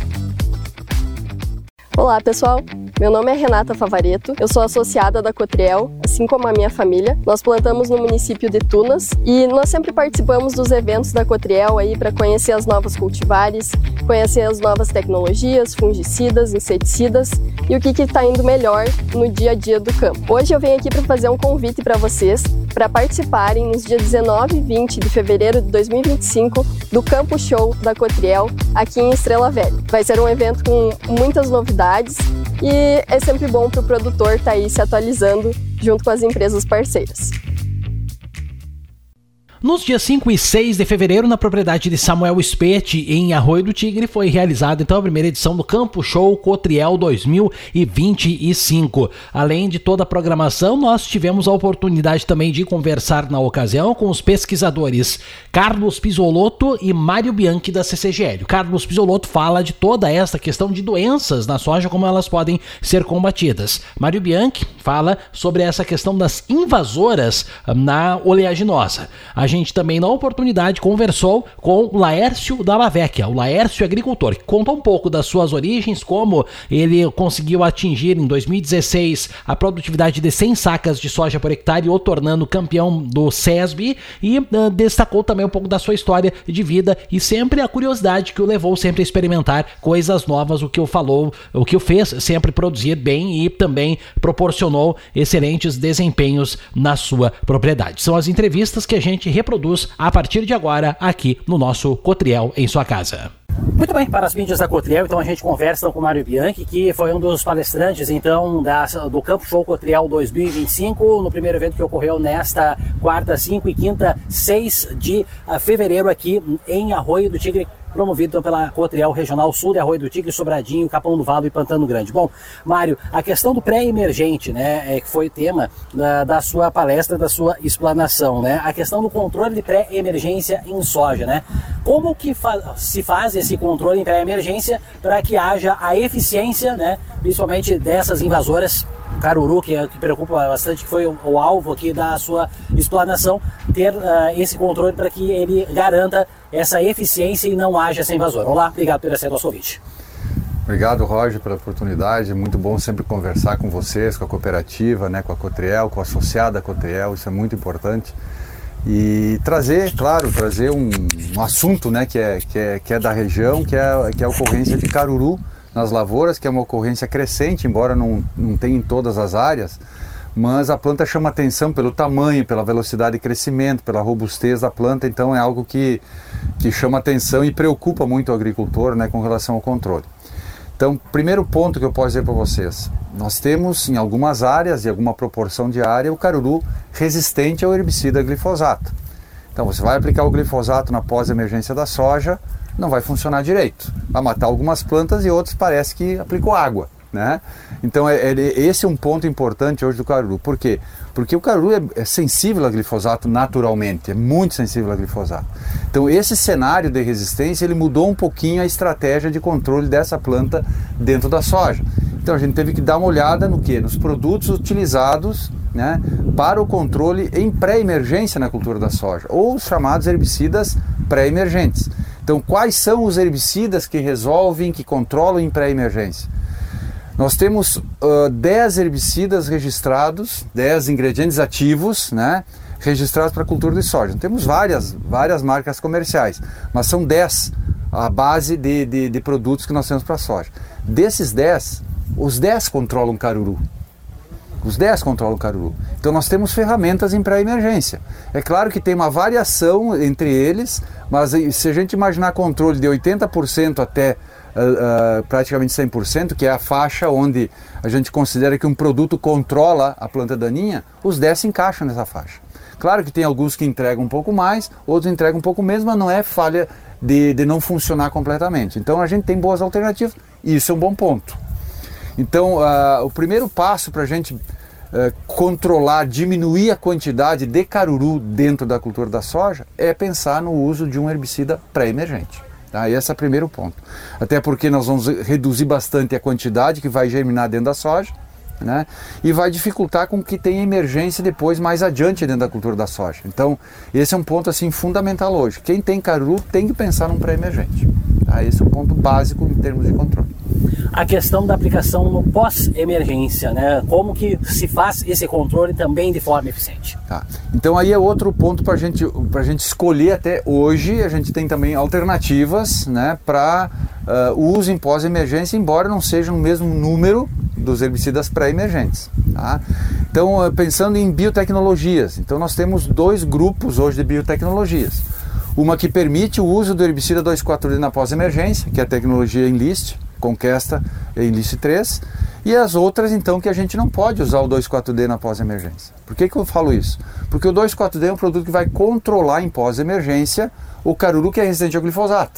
Olá pessoal, meu nome é Renata Favaretto, eu sou associada da Cotriel, assim como a minha família. Nós plantamos no município de Tunas e nós sempre participamos dos eventos da Cotriel aí para conhecer as novas cultivares, conhecer as novas tecnologias, fungicidas, inseticidas e o que está indo melhor no dia a dia do campo. Hoje eu venho aqui para fazer um convite para vocês para participarem nos dias 19 e 20 de fevereiro de 2025 do Campo Show da Cotriel aqui em Estrela Velha. Vai ser um evento com muitas novidades e é sempre bom para o produtor estar aí se atualizando junto com as empresas parceiras. Nos dias 5 e 6 de fevereiro, na propriedade de Samuel Spetti, em Arroio do Tigre, foi realizada então a primeira edição do Campo Show Cotriel 2025. Além de toda a programação, nós tivemos a oportunidade também de conversar na ocasião com os pesquisadores Carlos Pisolotto e Mário Bianchi da CCGL. O Carlos Pisolotto fala de toda essa questão de doenças na soja, como elas podem ser combatidas. Mário Bianchi fala sobre essa questão das invasoras na oleaginosa. A gente também, na oportunidade, conversou com o Laércio Dalla Vecchia, o Laércio agricultor, que contou um pouco das suas origens, como ele conseguiu atingir em 2016 a produtividade de 100 sacas de soja por hectare, o tornando campeão do SESB, e destacou também um pouco da sua história de vida e sempre a curiosidade que o levou sempre a experimentar coisas novas, o que o fez sempre produzir bem e também proporcionou excelentes desempenhos na sua propriedade. São as entrevistas que a gente reproduz a partir de agora aqui no nosso Cotriel em sua casa. Muito bem, para as mídias da Cotriel, então a gente conversa com o Mário Bianchi, que foi um dos palestrantes então do Campo Show Cotriel 2025, no primeiro evento que ocorreu nesta quarta, 5 e quinta, 6 de fevereiro aqui em Arroio do Tigre, promovido então pela Cotriel Regional Sul de Arroio do Tigre, Sobradinho, Capão do Valo e Pantano Grande. Bom, Mário, a questão do pré-emergente, né, que foi tema da sua palestra, da sua explanação, né, a questão do controle de pré-emergência em soja, né, como que se faz esse controle em pré-emergência para que haja a eficiência, né, principalmente dessas invasoras, o caruru, que preocupa bastante, que foi o alvo aqui da sua explanação, ter esse controle para que ele garanta essa eficiência e não haja essa invasora. Olá, obrigado por aceitar o nosso convite. Obrigado, Roger, pela oportunidade. É muito bom sempre conversar com vocês, com a cooperativa, né, com a Cotriel, com a associada Cotriel, isso é muito importante. E trazer um assunto, né, que é da região, que é a ocorrência de caruru nas lavouras, que é uma ocorrência crescente, embora não tenha em todas as áreas, mas a planta chama atenção pelo tamanho, pela velocidade de crescimento, pela robustez da planta, então é algo que chama atenção e preocupa muito o agricultor, né, com relação ao controle. Então, primeiro ponto que eu posso dizer para vocês, nós temos em algumas áreas e alguma proporção de área o caruru resistente ao herbicida glifosato. Então você vai aplicar o glifosato na pós-emergência da soja, não vai funcionar direito. Vai matar algumas plantas e outras parece que aplicou água, né? Então esse é um ponto importante hoje do caruru. Por quê? Porque o caruru é sensível a glifosato naturalmente, é muito sensível a glifosato. Então esse cenário de resistência, ele mudou um pouquinho a estratégia de controle dessa planta dentro da soja. Então a gente teve que dar uma olhada no quê? Nos produtos utilizados, né, para o controle em pré-emergência na cultura da soja, ou os chamados herbicidas pré-emergentes. Então quais são os herbicidas que resolvem, que controlam em pré-emergência? Nós temos 10 herbicidas registrados, 10 ingredientes ativos, né, registrados para a cultura de soja. Temos várias marcas comerciais, mas são 10 a base de produtos que nós temos para a soja. Desses 10, os 10 controlam caruru. Os 10 controlam caruru. Então nós temos ferramentas em pré-emergência. É claro que tem uma variação entre eles, mas se a gente imaginar controle de 80% até praticamente 100%, que é a faixa onde a gente considera que um produto controla a planta daninha, os 10 se encaixam nessa faixa. Claro que tem alguns que entregam um pouco mais, outros entregam um pouco menos, mas não é falha de não funcionar completamente. Então a gente tem boas alternativas e isso é um bom ponto. Então o primeiro passo para a gente controlar, diminuir a quantidade de caruru dentro da cultura da soja é pensar no uso de um herbicida pré-emergente. Tá? Esse é o primeiro ponto. Até porque nós vamos reduzir bastante a quantidade que vai germinar dentro da soja, né? E vai dificultar com que tenha emergência depois mais adiante dentro da cultura da soja. Então esse é um ponto assim fundamental hoje. Quem tem caruru tem que pensar num pré-emergente. Tá? Esse é um ponto básico em termos de controle. A questão da aplicação no pós-emergência, né? Como que se faz esse controle também de forma eficiente? Tá. Então aí é outro ponto para a gente escolher até hoje. A gente tem também alternativas, né, para uso em pós-emergência, embora não seja o mesmo número dos herbicidas pré-emergentes. Tá? Então pensando em biotecnologias, então nós temos 2 grupos hoje de biotecnologias. Uma que permite o uso do herbicida 2,4-D na pós-emergência, que é a tecnologia Enlist, Conquesta Enlist 3, e as outras então que a gente não pode usar o 2,4-D na pós-emergência. Por que eu falo isso? Porque o 2,4-D é um produto que vai controlar em pós-emergência o caruru que é resistente ao glifosato.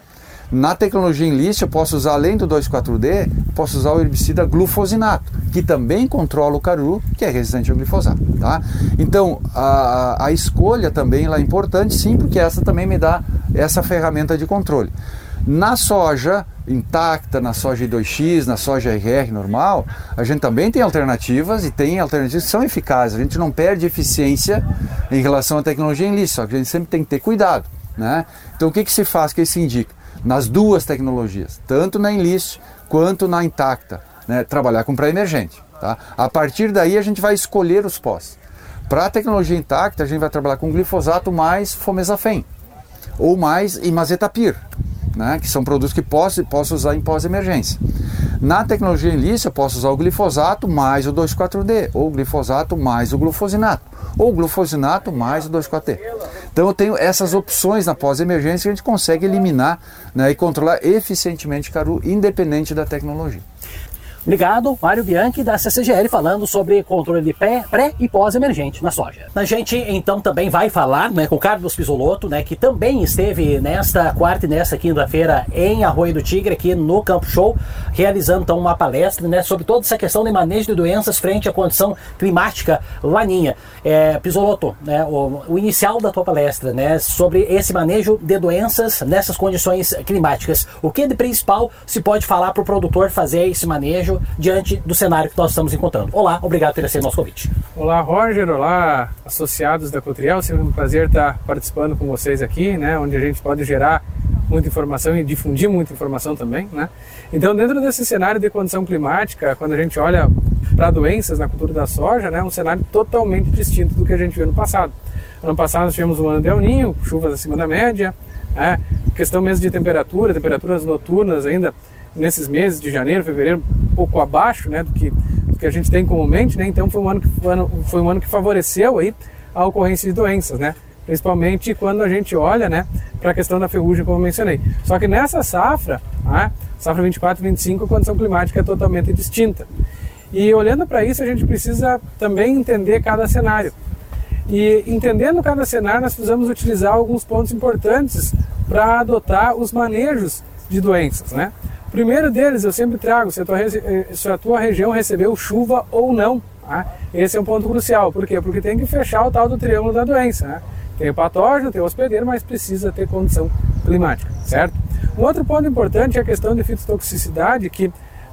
Na tecnologia Enlist eu posso usar, além do 2,4-D, posso usar o herbicida glufosinato, que também controla o caruru que é resistente ao glifosato. Tá? Então a escolha também ela é importante, sim, porque essa também me dá essa ferramenta de controle. Na soja intacta, na soja I2X, na soja RR normal, a gente também tem alternativas e tem alternativas que são eficazes. A gente não perde eficiência em relação à tecnologia Enlist, só que a gente sempre tem que ter cuidado, né? Então o que se faz, o que se indica? Nas duas tecnologias, tanto na Enlist quanto na intacta, né? Trabalhar com pré-emergente. Tá? A partir daí a gente vai escolher os pós. Para a tecnologia intacta a gente vai trabalhar com glifosato mais fomezafem ou mais imazetapir, né, que são produtos que posso usar em pós-emergência. Na tecnologia Enlist eu posso usar o glifosato mais o 2,4-D, ou o glifosato mais o glufosinato, ou o glufosinato mais o 2,4-D. Então eu tenho essas opções na pós-emergência que a gente consegue eliminar, né, e controlar eficientemente o caruru, independente da tecnologia. Obrigado, Mário Bianchi da CCGL falando sobre controle de pré e pós-emergente na soja. A gente então também vai falar, né, com o Carlos Pisolotto, né, que também esteve nesta quarta e nesta quinta-feira em Arroio do Tigre, aqui no Campo Show, realizando então uma palestra, né, sobre toda essa questão de manejo de doenças frente à condição climática laninha. Pisolotto, né, o inicial da tua palestra, né, sobre esse manejo de doenças nessas condições climáticas. O que de principal se pode falar para o produtor fazer esse manejo diante do cenário que nós estamos encontrando? Olá, obrigado por ter aceito o nosso convite. Olá, Roger, olá, associados da Cotriel, sempre um prazer estar participando com vocês aqui, né, onde a gente pode gerar muita informação e difundir muita informação também, né? Então, dentro desse cenário de condição climática, quando a gente olha para doenças na cultura da soja, né, é um cenário totalmente distinto do que a gente viu no passado. Ano passado nós tivemos um ano de El Niño, chuvas acima da média, né, questão mesmo de temperaturas noturnas ainda nesses meses de janeiro, fevereiro, um pouco abaixo, né, do que a gente tem comumente, né? Então foi um ano que favoreceu aí a ocorrência de doenças, né? Principalmente quando a gente olha, né, para a questão da ferrugem, como eu mencionei. Só que nessa safra, né, Safra 24 e 25 a condição climática é totalmente distinta. E olhando para isso, a gente precisa também entender cada cenário. E entendendo cada cenário, nós precisamos utilizar alguns pontos importantes para adotar os manejos de doenças, né? O primeiro deles, eu sempre trago, se a tua região recebeu chuva ou não. Tá? Esse é um ponto crucial. Por quê? Porque tem que fechar o tal do triângulo da doença. Né? Tem o patógeno, tem o hospedeiro, mas precisa ter condição climática, certo? Um outro ponto importante é a questão de fitotoxicidade, que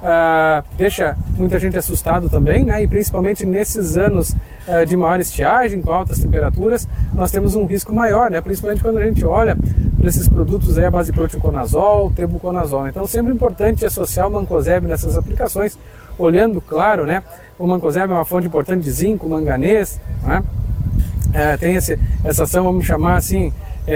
deixa muita gente assustado também, né? E principalmente nesses anos de maior estiagem, com altas temperaturas, nós temos um risco maior, né? Principalmente quando a gente olha para esses produtos aí, a base de proteoconazol, tebuconazol. Então, sempre importante associar o mancozeb nessas aplicações, olhando, claro, né? O mancozeb é uma fonte importante de zinco, manganês, né? Tem essa ação, vamos chamar assim,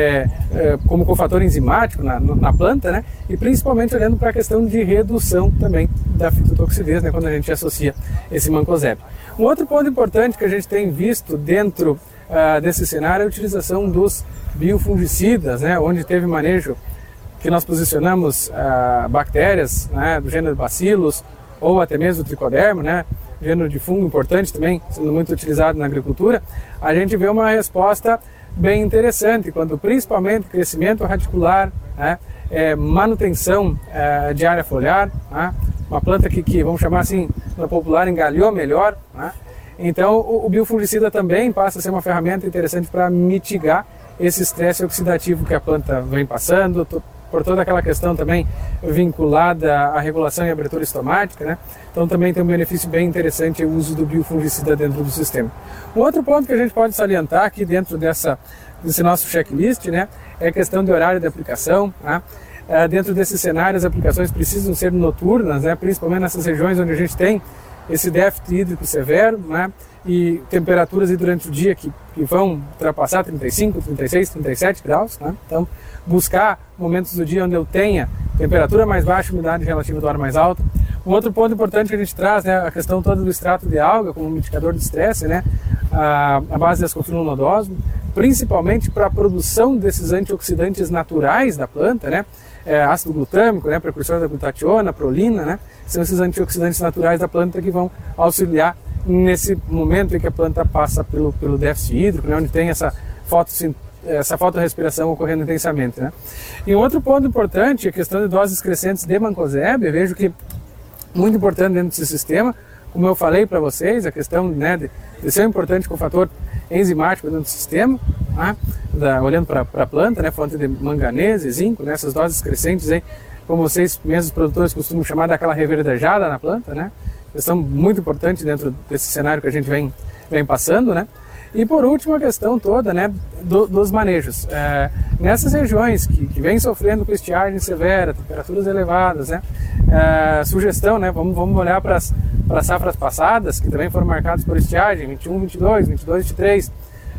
como cofator enzimático na planta, né? E principalmente olhando para a questão de redução também da fitotoxidez, né? Quando a gente associa esse mancozeb. Um outro ponto importante que a gente tem visto dentro desse cenário é a utilização dos biofungicidas, né? Onde teve manejo que nós posicionamos bactérias, né? Do gênero Bacillus ou até mesmo o tricoderma, né? Gênero de fungo importante também, sendo muito utilizado na agricultura. A gente vê uma resposta bem interessante, quando principalmente crescimento radicular, né, manutenção de área foliar, né, uma planta que, vamos chamar assim, na popular, engalhou melhor. Né, então o biofungicida também passa a ser uma ferramenta interessante para mitigar esse estresse oxidativo que a planta vem passando, por toda aquela questão também vinculada à regulação e abertura estomática, né? Então também tem um benefício bem interessante o uso do biofungicida dentro do sistema. Um outro ponto que a gente pode salientar aqui dentro desse nosso checklist, né, é a questão de horário de aplicação. Né? Dentro desses cenários, as aplicações precisam ser noturnas, né, principalmente nessas regiões onde a gente tem esse déficit hídrico severo, né, e temperaturas aí durante o dia que vão ultrapassar 35, 36, 37 graus. Né? Então, buscar momentos do dia onde eu tenha temperatura mais baixa, umidade relativa do ar mais alta. Um outro ponto importante que a gente traz, né, a questão toda do extrato de alga como mitigador de estresse, né, a base de ascofilum nodosum, principalmente para a produção desses antioxidantes naturais da planta, né, ácido glutâmico, né, precursor da glutationa, prolina, né, são esses antioxidantes naturais da planta que vão auxiliar nesse momento em que a planta passa pelo déficit hídrico, né, onde tem essa fotorrespiração ocorrendo intensamente. Né. E um outro ponto importante é a questão de doses crescentes de mancozeb. Eu vejo que muito importante dentro desse sistema, como eu falei para vocês, a questão, né, de ser importante com o fator enzimático dentro do sistema, né, olhando para a planta, né, fonte de manganês e zinco, né, essas doses crescentes aí, como vocês mesmos produtores costumam chamar daquela reverdejada na planta, né, questão muito importante dentro desse cenário que a gente vem passando, né. E por último a questão toda, né, dos manejos. Nessas regiões que vêm sofrendo com estiagem severa, temperaturas elevadas, né, sugestão, né, vamos olhar para as safras passadas, que também foram marcadas por estiagem, 21, 22, 23,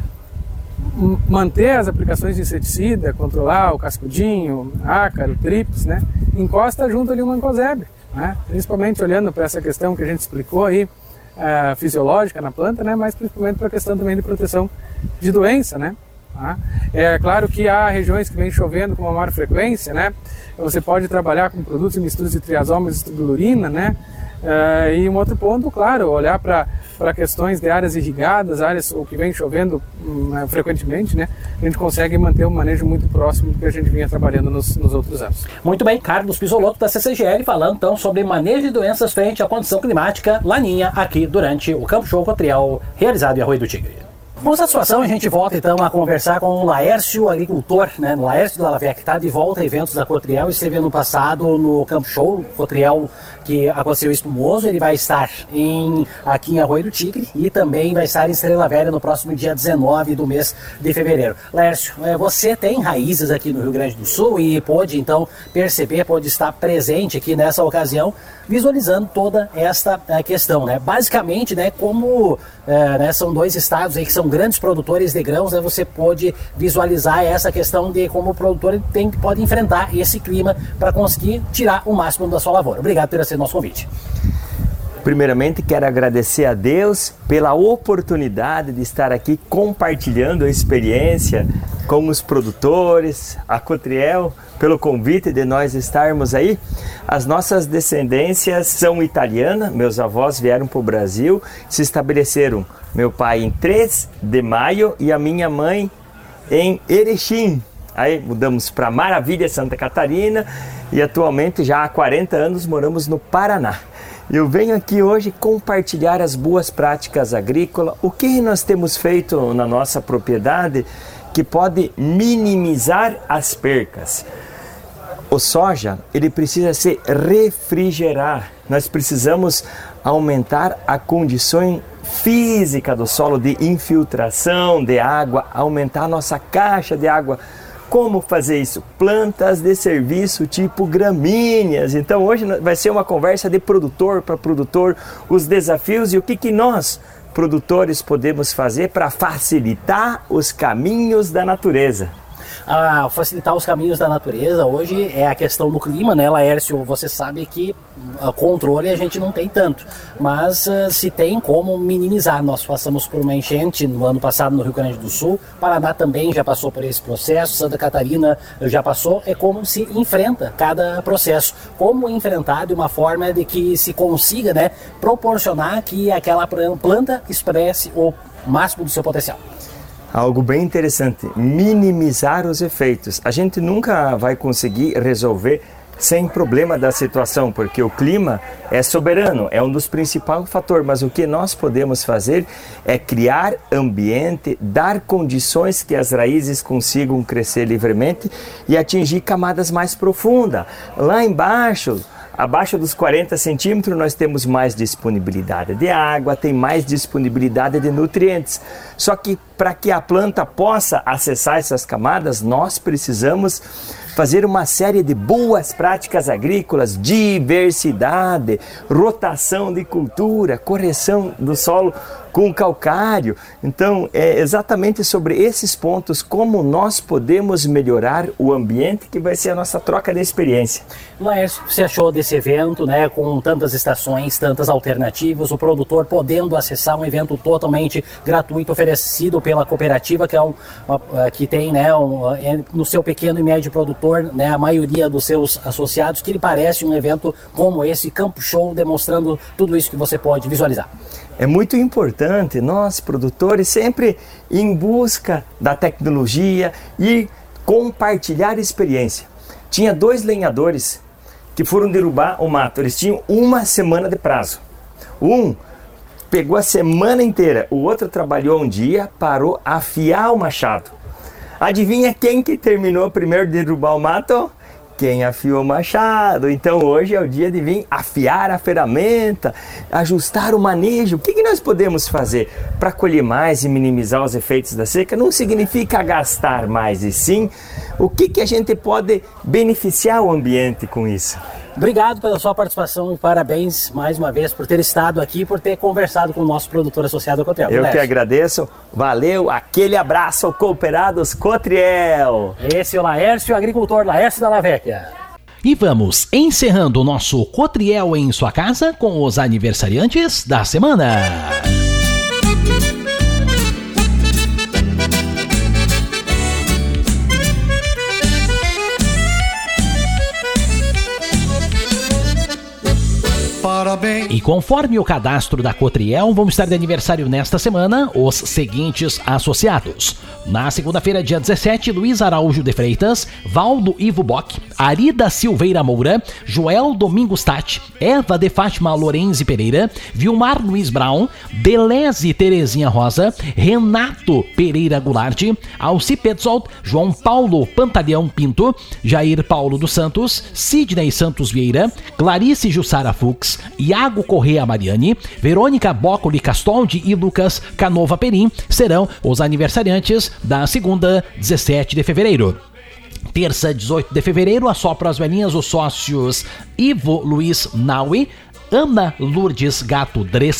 manter as aplicações de inseticida, controlar o cascudinho, ácaro, trips, né, encosta junto ali o mancozeb, né, principalmente olhando para essa questão que a gente explicou aí, fisiológica na planta, né, mas principalmente para a questão também de proteção de doença, né. Tá? É claro que há regiões que vem chovendo com uma maior frequência, né. Você pode trabalhar com produtos e misturas de triazoma e citrulurina, né. E um outro ponto, claro, olhar para questões de áreas irrigadas, áreas que vem chovendo frequentemente, né, a gente consegue manter um manejo muito próximo do que a gente vinha trabalhando nos outros anos. Muito bem, Carlos Pisolotto da CCGL falando então sobre manejo de doenças frente à condição climática Laninha aqui durante o Campo Show Cotriel realizado em Arroio do Tigre. Com satisfação, a gente volta então a conversar com o Laércio, agricultor, né, Laércio da Lavec, que está de volta a eventos da Cotriel, esteve ano passado no Campo Show Cotriel, que aconteceu Espumoso. Ele vai estar aqui em Arroio do Tigre e também vai estar em Estrela Velha no próximo dia 19 do mês de fevereiro. Laércio, você tem raízes aqui no Rio Grande do Sul e pôde então perceber, pôde estar presente aqui nessa ocasião, visualizando toda esta questão, né? Basicamente, né, como são dois estados aí que são grandes produtores de grãos, né, você pode visualizar essa questão de como o produtor pode enfrentar esse clima para conseguir tirar o máximo da sua lavoura. Obrigado por aceitar nosso convite. Primeiramente, quero agradecer a Deus pela oportunidade de estar aqui compartilhando a experiência com os produtores, a Cotriel, pelo convite de nós estarmos aí. As nossas descendências são italianas, meus avós vieram para o Brasil, se estabeleceram, meu pai em 3 de maio e a minha mãe em Erechim. Aí mudamos para Maravilha, Santa Catarina, e atualmente já há 40 anos moramos no Paraná. Eu venho aqui hoje compartilhar as boas práticas agrícolas, o que nós temos feito na nossa propriedade que pode minimizar as percas. O soja, ele precisa se refrigerar. Nós precisamos aumentar a condição física do solo de infiltração de água, aumentar a nossa caixa de água. Como fazer isso? Plantas de serviço tipo gramíneas. Então hoje vai ser uma conversa de produtor para produtor, os desafios e o que nós, produtores, podemos fazer para facilitar os caminhos da natureza. Facilitar os caminhos da natureza hoje é a questão do clima, né, Laércio? Você sabe que controle a gente não tem tanto, mas se tem como minimizar. Nós passamos por uma enchente no ano passado no Rio Grande do Sul, Paraná também já passou por esse processo, Santa Catarina já passou. É como se enfrenta cada processo, como enfrentar de uma forma de que se consiga, né, proporcionar que aquela planta expresse o máximo do seu potencial. Algo bem interessante, minimizar os efeitos. A gente nunca vai conseguir resolver sem problema da situação, porque o clima é soberano, é um dos principais fatores, mas o que nós podemos fazer é criar ambiente, dar condições que as raízes consigam crescer livremente e atingir camadas mais profundas. Lá embaixo, abaixo dos 40 centímetros, nós temos mais disponibilidade de água, tem mais disponibilidade de nutrientes. Só que para que a planta possa acessar essas camadas, nós precisamos fazer uma série de boas práticas agrícolas, diversidade, rotação de cultura, correção do solo com calcário. Então, é exatamente sobre esses pontos como nós podemos melhorar o ambiente, que vai ser a nossa troca de experiência. Laércio, o que você achou desse evento, né, com tantas estações, tantas alternativas, o produtor podendo acessar um evento totalmente gratuito oferecido pela cooperativa, que que tem, né, no seu pequeno e médio produtor, né, a maioria dos seus associados, que lhe parece um evento como esse, Campo Show, demonstrando tudo isso que você pode visualizar? É muito importante nós, produtores, sempre em busca da tecnologia e compartilhar experiência. Tinha 2 lenhadores que foram derrubar o mato, eles tinham 1 semana de prazo. Um pegou a semana inteira, o outro trabalhou um dia, parou a afiar o machado. Adivinha quem que terminou primeiro de derrubar o mato? Quem afiou o machado. Então hoje é o dia de vir afiar a ferramenta, ajustar o manejo. O que nós podemos fazer para colher mais e minimizar os efeitos da seca? Não significa gastar mais, e sim o que a gente pode beneficiar o ambiente com isso. Obrigado pela sua participação e parabéns mais uma vez por ter estado aqui, por ter conversado com o nosso produtor associado ao Cotriel. Eu que agradeço. Valeu, aquele abraço ao Cooperados Cotriel. Esse é o Laércio, agricultor Laércio Dalla Vecchia. E vamos encerrando o nosso Cotriel em sua casa com os aniversariantes da semana. Parabéns. E conforme o cadastro da Cotriel, vamos estar de aniversário nesta semana os seguintes associados. Na segunda-feira, dia 17, Luiz Araújo de Freitas, Valdo Ivo Bock, Arida Silveira Moura, Joel Domingos Tati, Eva de Fátima Lorenzi Pereira, Vilmar Luiz Brown, Deleze Terezinha Rosa, Renato Pereira Goulart, Alci Petzold, João Paulo Pantaleão Pinto, Jair Paulo dos Santos, Sidney Santos Vieira, Clarice Jussara Fux, Iago Correa Mariani, Verônica Boccoli Castoldi e Lucas Canova Perim serão os aniversariantes da segunda, 17 de fevereiro. Terça, 18 de fevereiro, assopra as velhinhas os sócios Ivo Luiz Naui, Ana Lourdes Gato Dressler,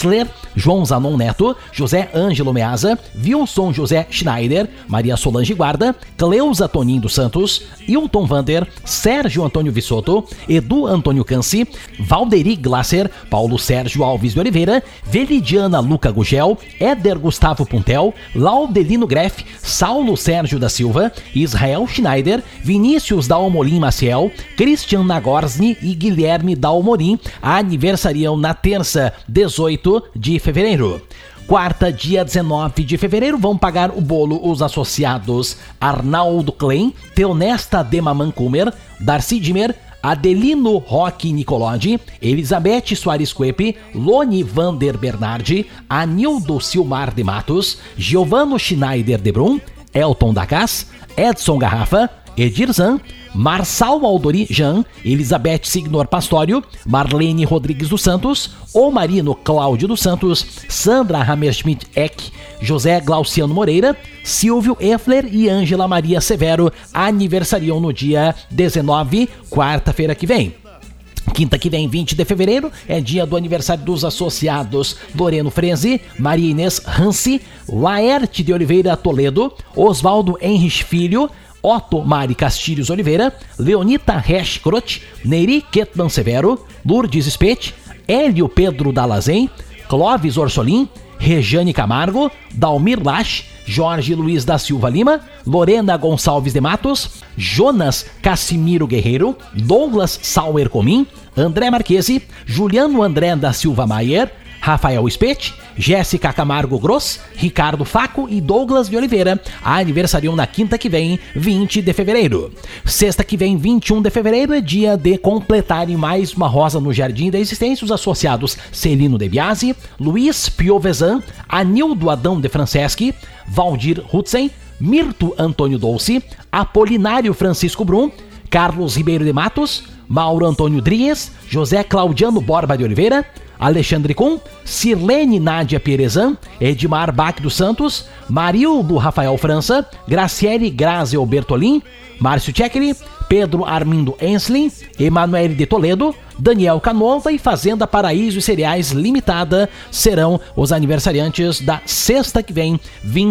João Zanon Neto, José Ângelo Meaza, Wilson José Schneider, Maria Solange Guarda, Cleusa Toninho dos Santos, Hilton Vander, Sérgio Antônio Vissoto, Edu Antônio Canci, Valderi Glasser, Paulo Sérgio Alves de Oliveira, Veridiana Luca Gugel, Éder Gustavo Puntel, Laudelino Greff, Saulo Sérgio da Silva, Israel Schneider, Vinícius Dalmolin Maciel, Christian Nagorsny e Guilherme Dalmorim aniversariam na terça, 18 de fevereiro. Quarta, dia 19 de fevereiro, vão pagar o bolo os associados Arnaldo Klein, Teonesta Demaman Kumer, Darcy Dimer, Adelino Roque Nicolodi, Elizabeth Soares Quepe, Loni Vander Bernardi, Anildo Silmar de Matos, Giovano Schneider de Brum, Elton Dacas, Edson Garrafa, Edir Zan, Marçal Aldori Jean, Elizabeth Signor Pastório, Marlene Rodrigues dos Santos, Omarino Cláudio dos Santos, Sandra Hammerschmidt Eck, José Glauciano Moreira, Silvio Effler e Ângela Maria Severo aniversariam no dia 19, quarta-feira que vem. Quinta que vem, 20 de fevereiro, é dia do aniversário dos associados Loreno Freze, Maria Inês Hansi, Laerte de Oliveira Toledo, Oswaldo Henrich Filho, Otto Mari Castilhos Oliveira, Leonita Reschkrot, Neri Ketman Severo, Lourdes Spet, Hélio Pedro Dalazen, Clóvis Orsolim, Rejane Camargo, Dalmir Lasch, Jorge Luiz da Silva Lima, Lorena Gonçalves de Matos, Jonas Cassimiro Guerreiro, Douglas Sauer Comim, André Marquesi, Juliano André da Silva Maier, Rafael Spet, Jéssica Camargo Gross, Ricardo Faco e Douglas de Oliveira aniversariam na quinta que vem, 20 de fevereiro. Sexta que vem, 21 de fevereiro, é dia de completarem mais uma rosa no Jardim da Existência os associados Celino de Biasi, Luiz Piovesan, Anildo Adão de Franceschi, Valdir Hutzen, Mirto Antônio Dolce, Apolinário Francisco Brum, Carlos Ribeiro de Matos, Mauro Antônio Drias, José Claudiano Borba de Oliveira, Alexandre Kuhn, Sirlene Nádia Perezan, Edmar Bach dos Santos, Marildo Rafael França, Graciele Grazel Bertolin, Márcio Tchekli, Pedro Armindo Enslin, Emanuele de Toledo, Daniel Canova e Fazenda Paraíso e Cereais Limitada serão os aniversariantes da sexta que vem,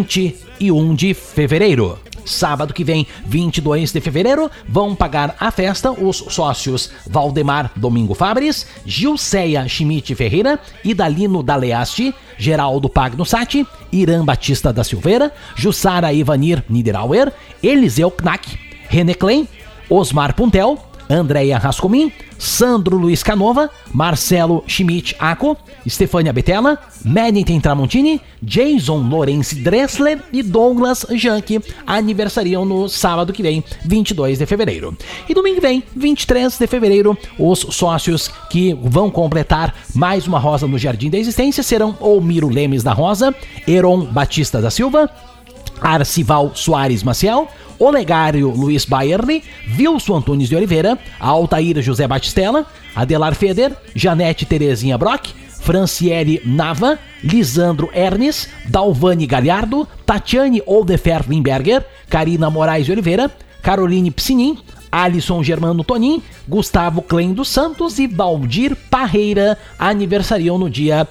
21 de fevereiro. Sábado que vem, 22 de fevereiro, vão pagar a festa os sócios Valdemar Domingo Fabres, Gilceia Schmidt Ferreira, Idalino Daleasti, Geraldo Pagno Sati, Irã Batista da Silveira, Jussara Ivanir Niederauer, Eliseu Knack, René Klein, Osmar Puntel, Andréia Rascomin, Sandro Luiz Canova, Marcelo Schmidt Aco, Stefânia Betella, Mediten Tramontini, Jason Lorenzi Dressler e Douglas Janke aniversariam no sábado que vem, 22 de fevereiro. E domingo que vem, 23 de fevereiro, os sócios que vão completar mais uma rosa no Jardim da Existência serão Olmiro Lemes da Rosa, Heron Batista da Silva, Arcival Soares Maciel, Olegário Luiz Baerli, Wilson Antunes de Oliveira, Altair José Batistella, Adelar Feder, Janete Terezinha Brock, Franciele Nava, Lisandro Ernes, Dalvani Galhardo, Tatiane Oldefer Limberger, Karina Moraes de Oliveira, Caroline Psinin, Alisson Germano Tonin, Gustavo Klein dos Santos e Valdir Parreira aniversariam no dia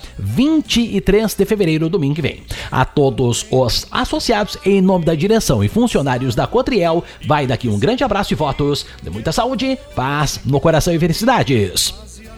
23 de fevereiro, domingo que vem. A todos os associados, em nome da direção e funcionários da Cotriel, vai daqui um grande abraço e votos de muita saúde, paz no coração e felicidades.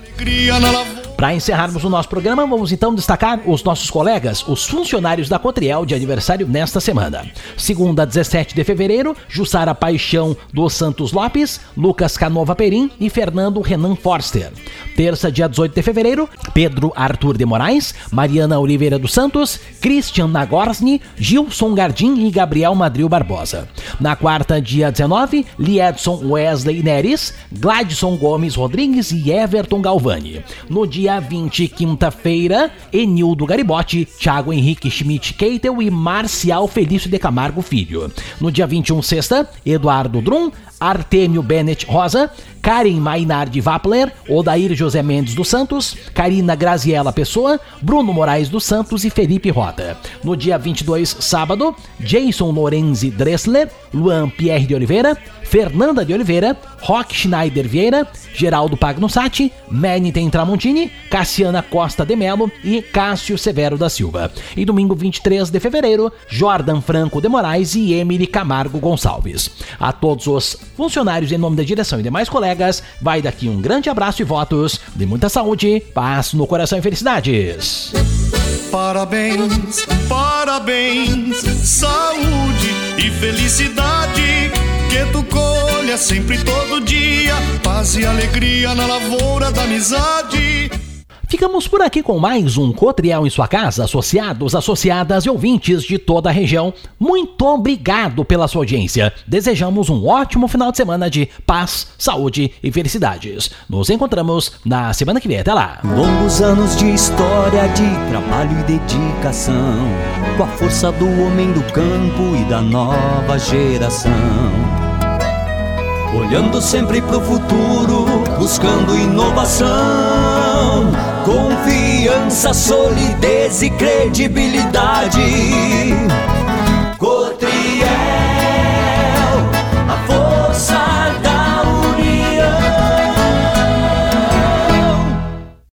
Para encerrarmos o nosso programa, vamos então destacar os nossos colegas, os funcionários da Cotriel de aniversário nesta semana. Segunda, 17 de fevereiro, Jussara Paixão dos Santos Lopes, Lucas Canova Perim e Fernando Renan Forster. Terça, dia 18 de fevereiro, Pedro Arthur de Moraes, Mariana Oliveira dos Santos, Christian Nagorsny, Gilson Gardim e Gabriel Madril Barbosa. Na quarta, dia 19, Liedson Wesley Neres, Gladson Gomes Rodrigues e Everton Galvani. No dia 20, quinta-feira, Enildo Garibotti, Thiago Henrique Schmidt Keitel e Marcial Felício de Camargo Filho. No dia 21, sexta, Eduardo Drum, Artêmio Bennett Rosa, Karen Mainardi Wappler, Odair José Mendes dos Santos, Karina Graziela Pessoa, Bruno Moraes dos Santos e Felipe Rota. No dia 22, sábado, Jason Lorenzi Dressler, Luan Pierre de Oliveira, Fernanda de Oliveira, Roque Schneider Vieira, Geraldo Pagnussati, Maniten Tramontini, Cassiana Costa de Melo e Cássio Severo da Silva. E domingo 23 de fevereiro, Jordan Franco de Moraes e Emily Camargo Gonçalves. A todos os funcionários em nome da direção e demais colegas, vai daqui um grande abraço e votos de muita saúde, paz no coração e felicidades. Parabéns, parabéns, saúde e felicidade, que tu colha sempre todo dia, paz e alegria na lavoura da amizade. Ficamos por aqui com mais um Cotriel em sua casa, associados, associadas e ouvintes de toda a região. Muito obrigado pela sua audiência. Desejamos um ótimo final de semana de paz, saúde e felicidades. Nos encontramos na semana que vem. Até lá. Longos anos de história, de trabalho e dedicação, com a força do homem do campo e da nova geração. Olhando sempre pro futuro, buscando inovação, confiança, solidez e credibilidade.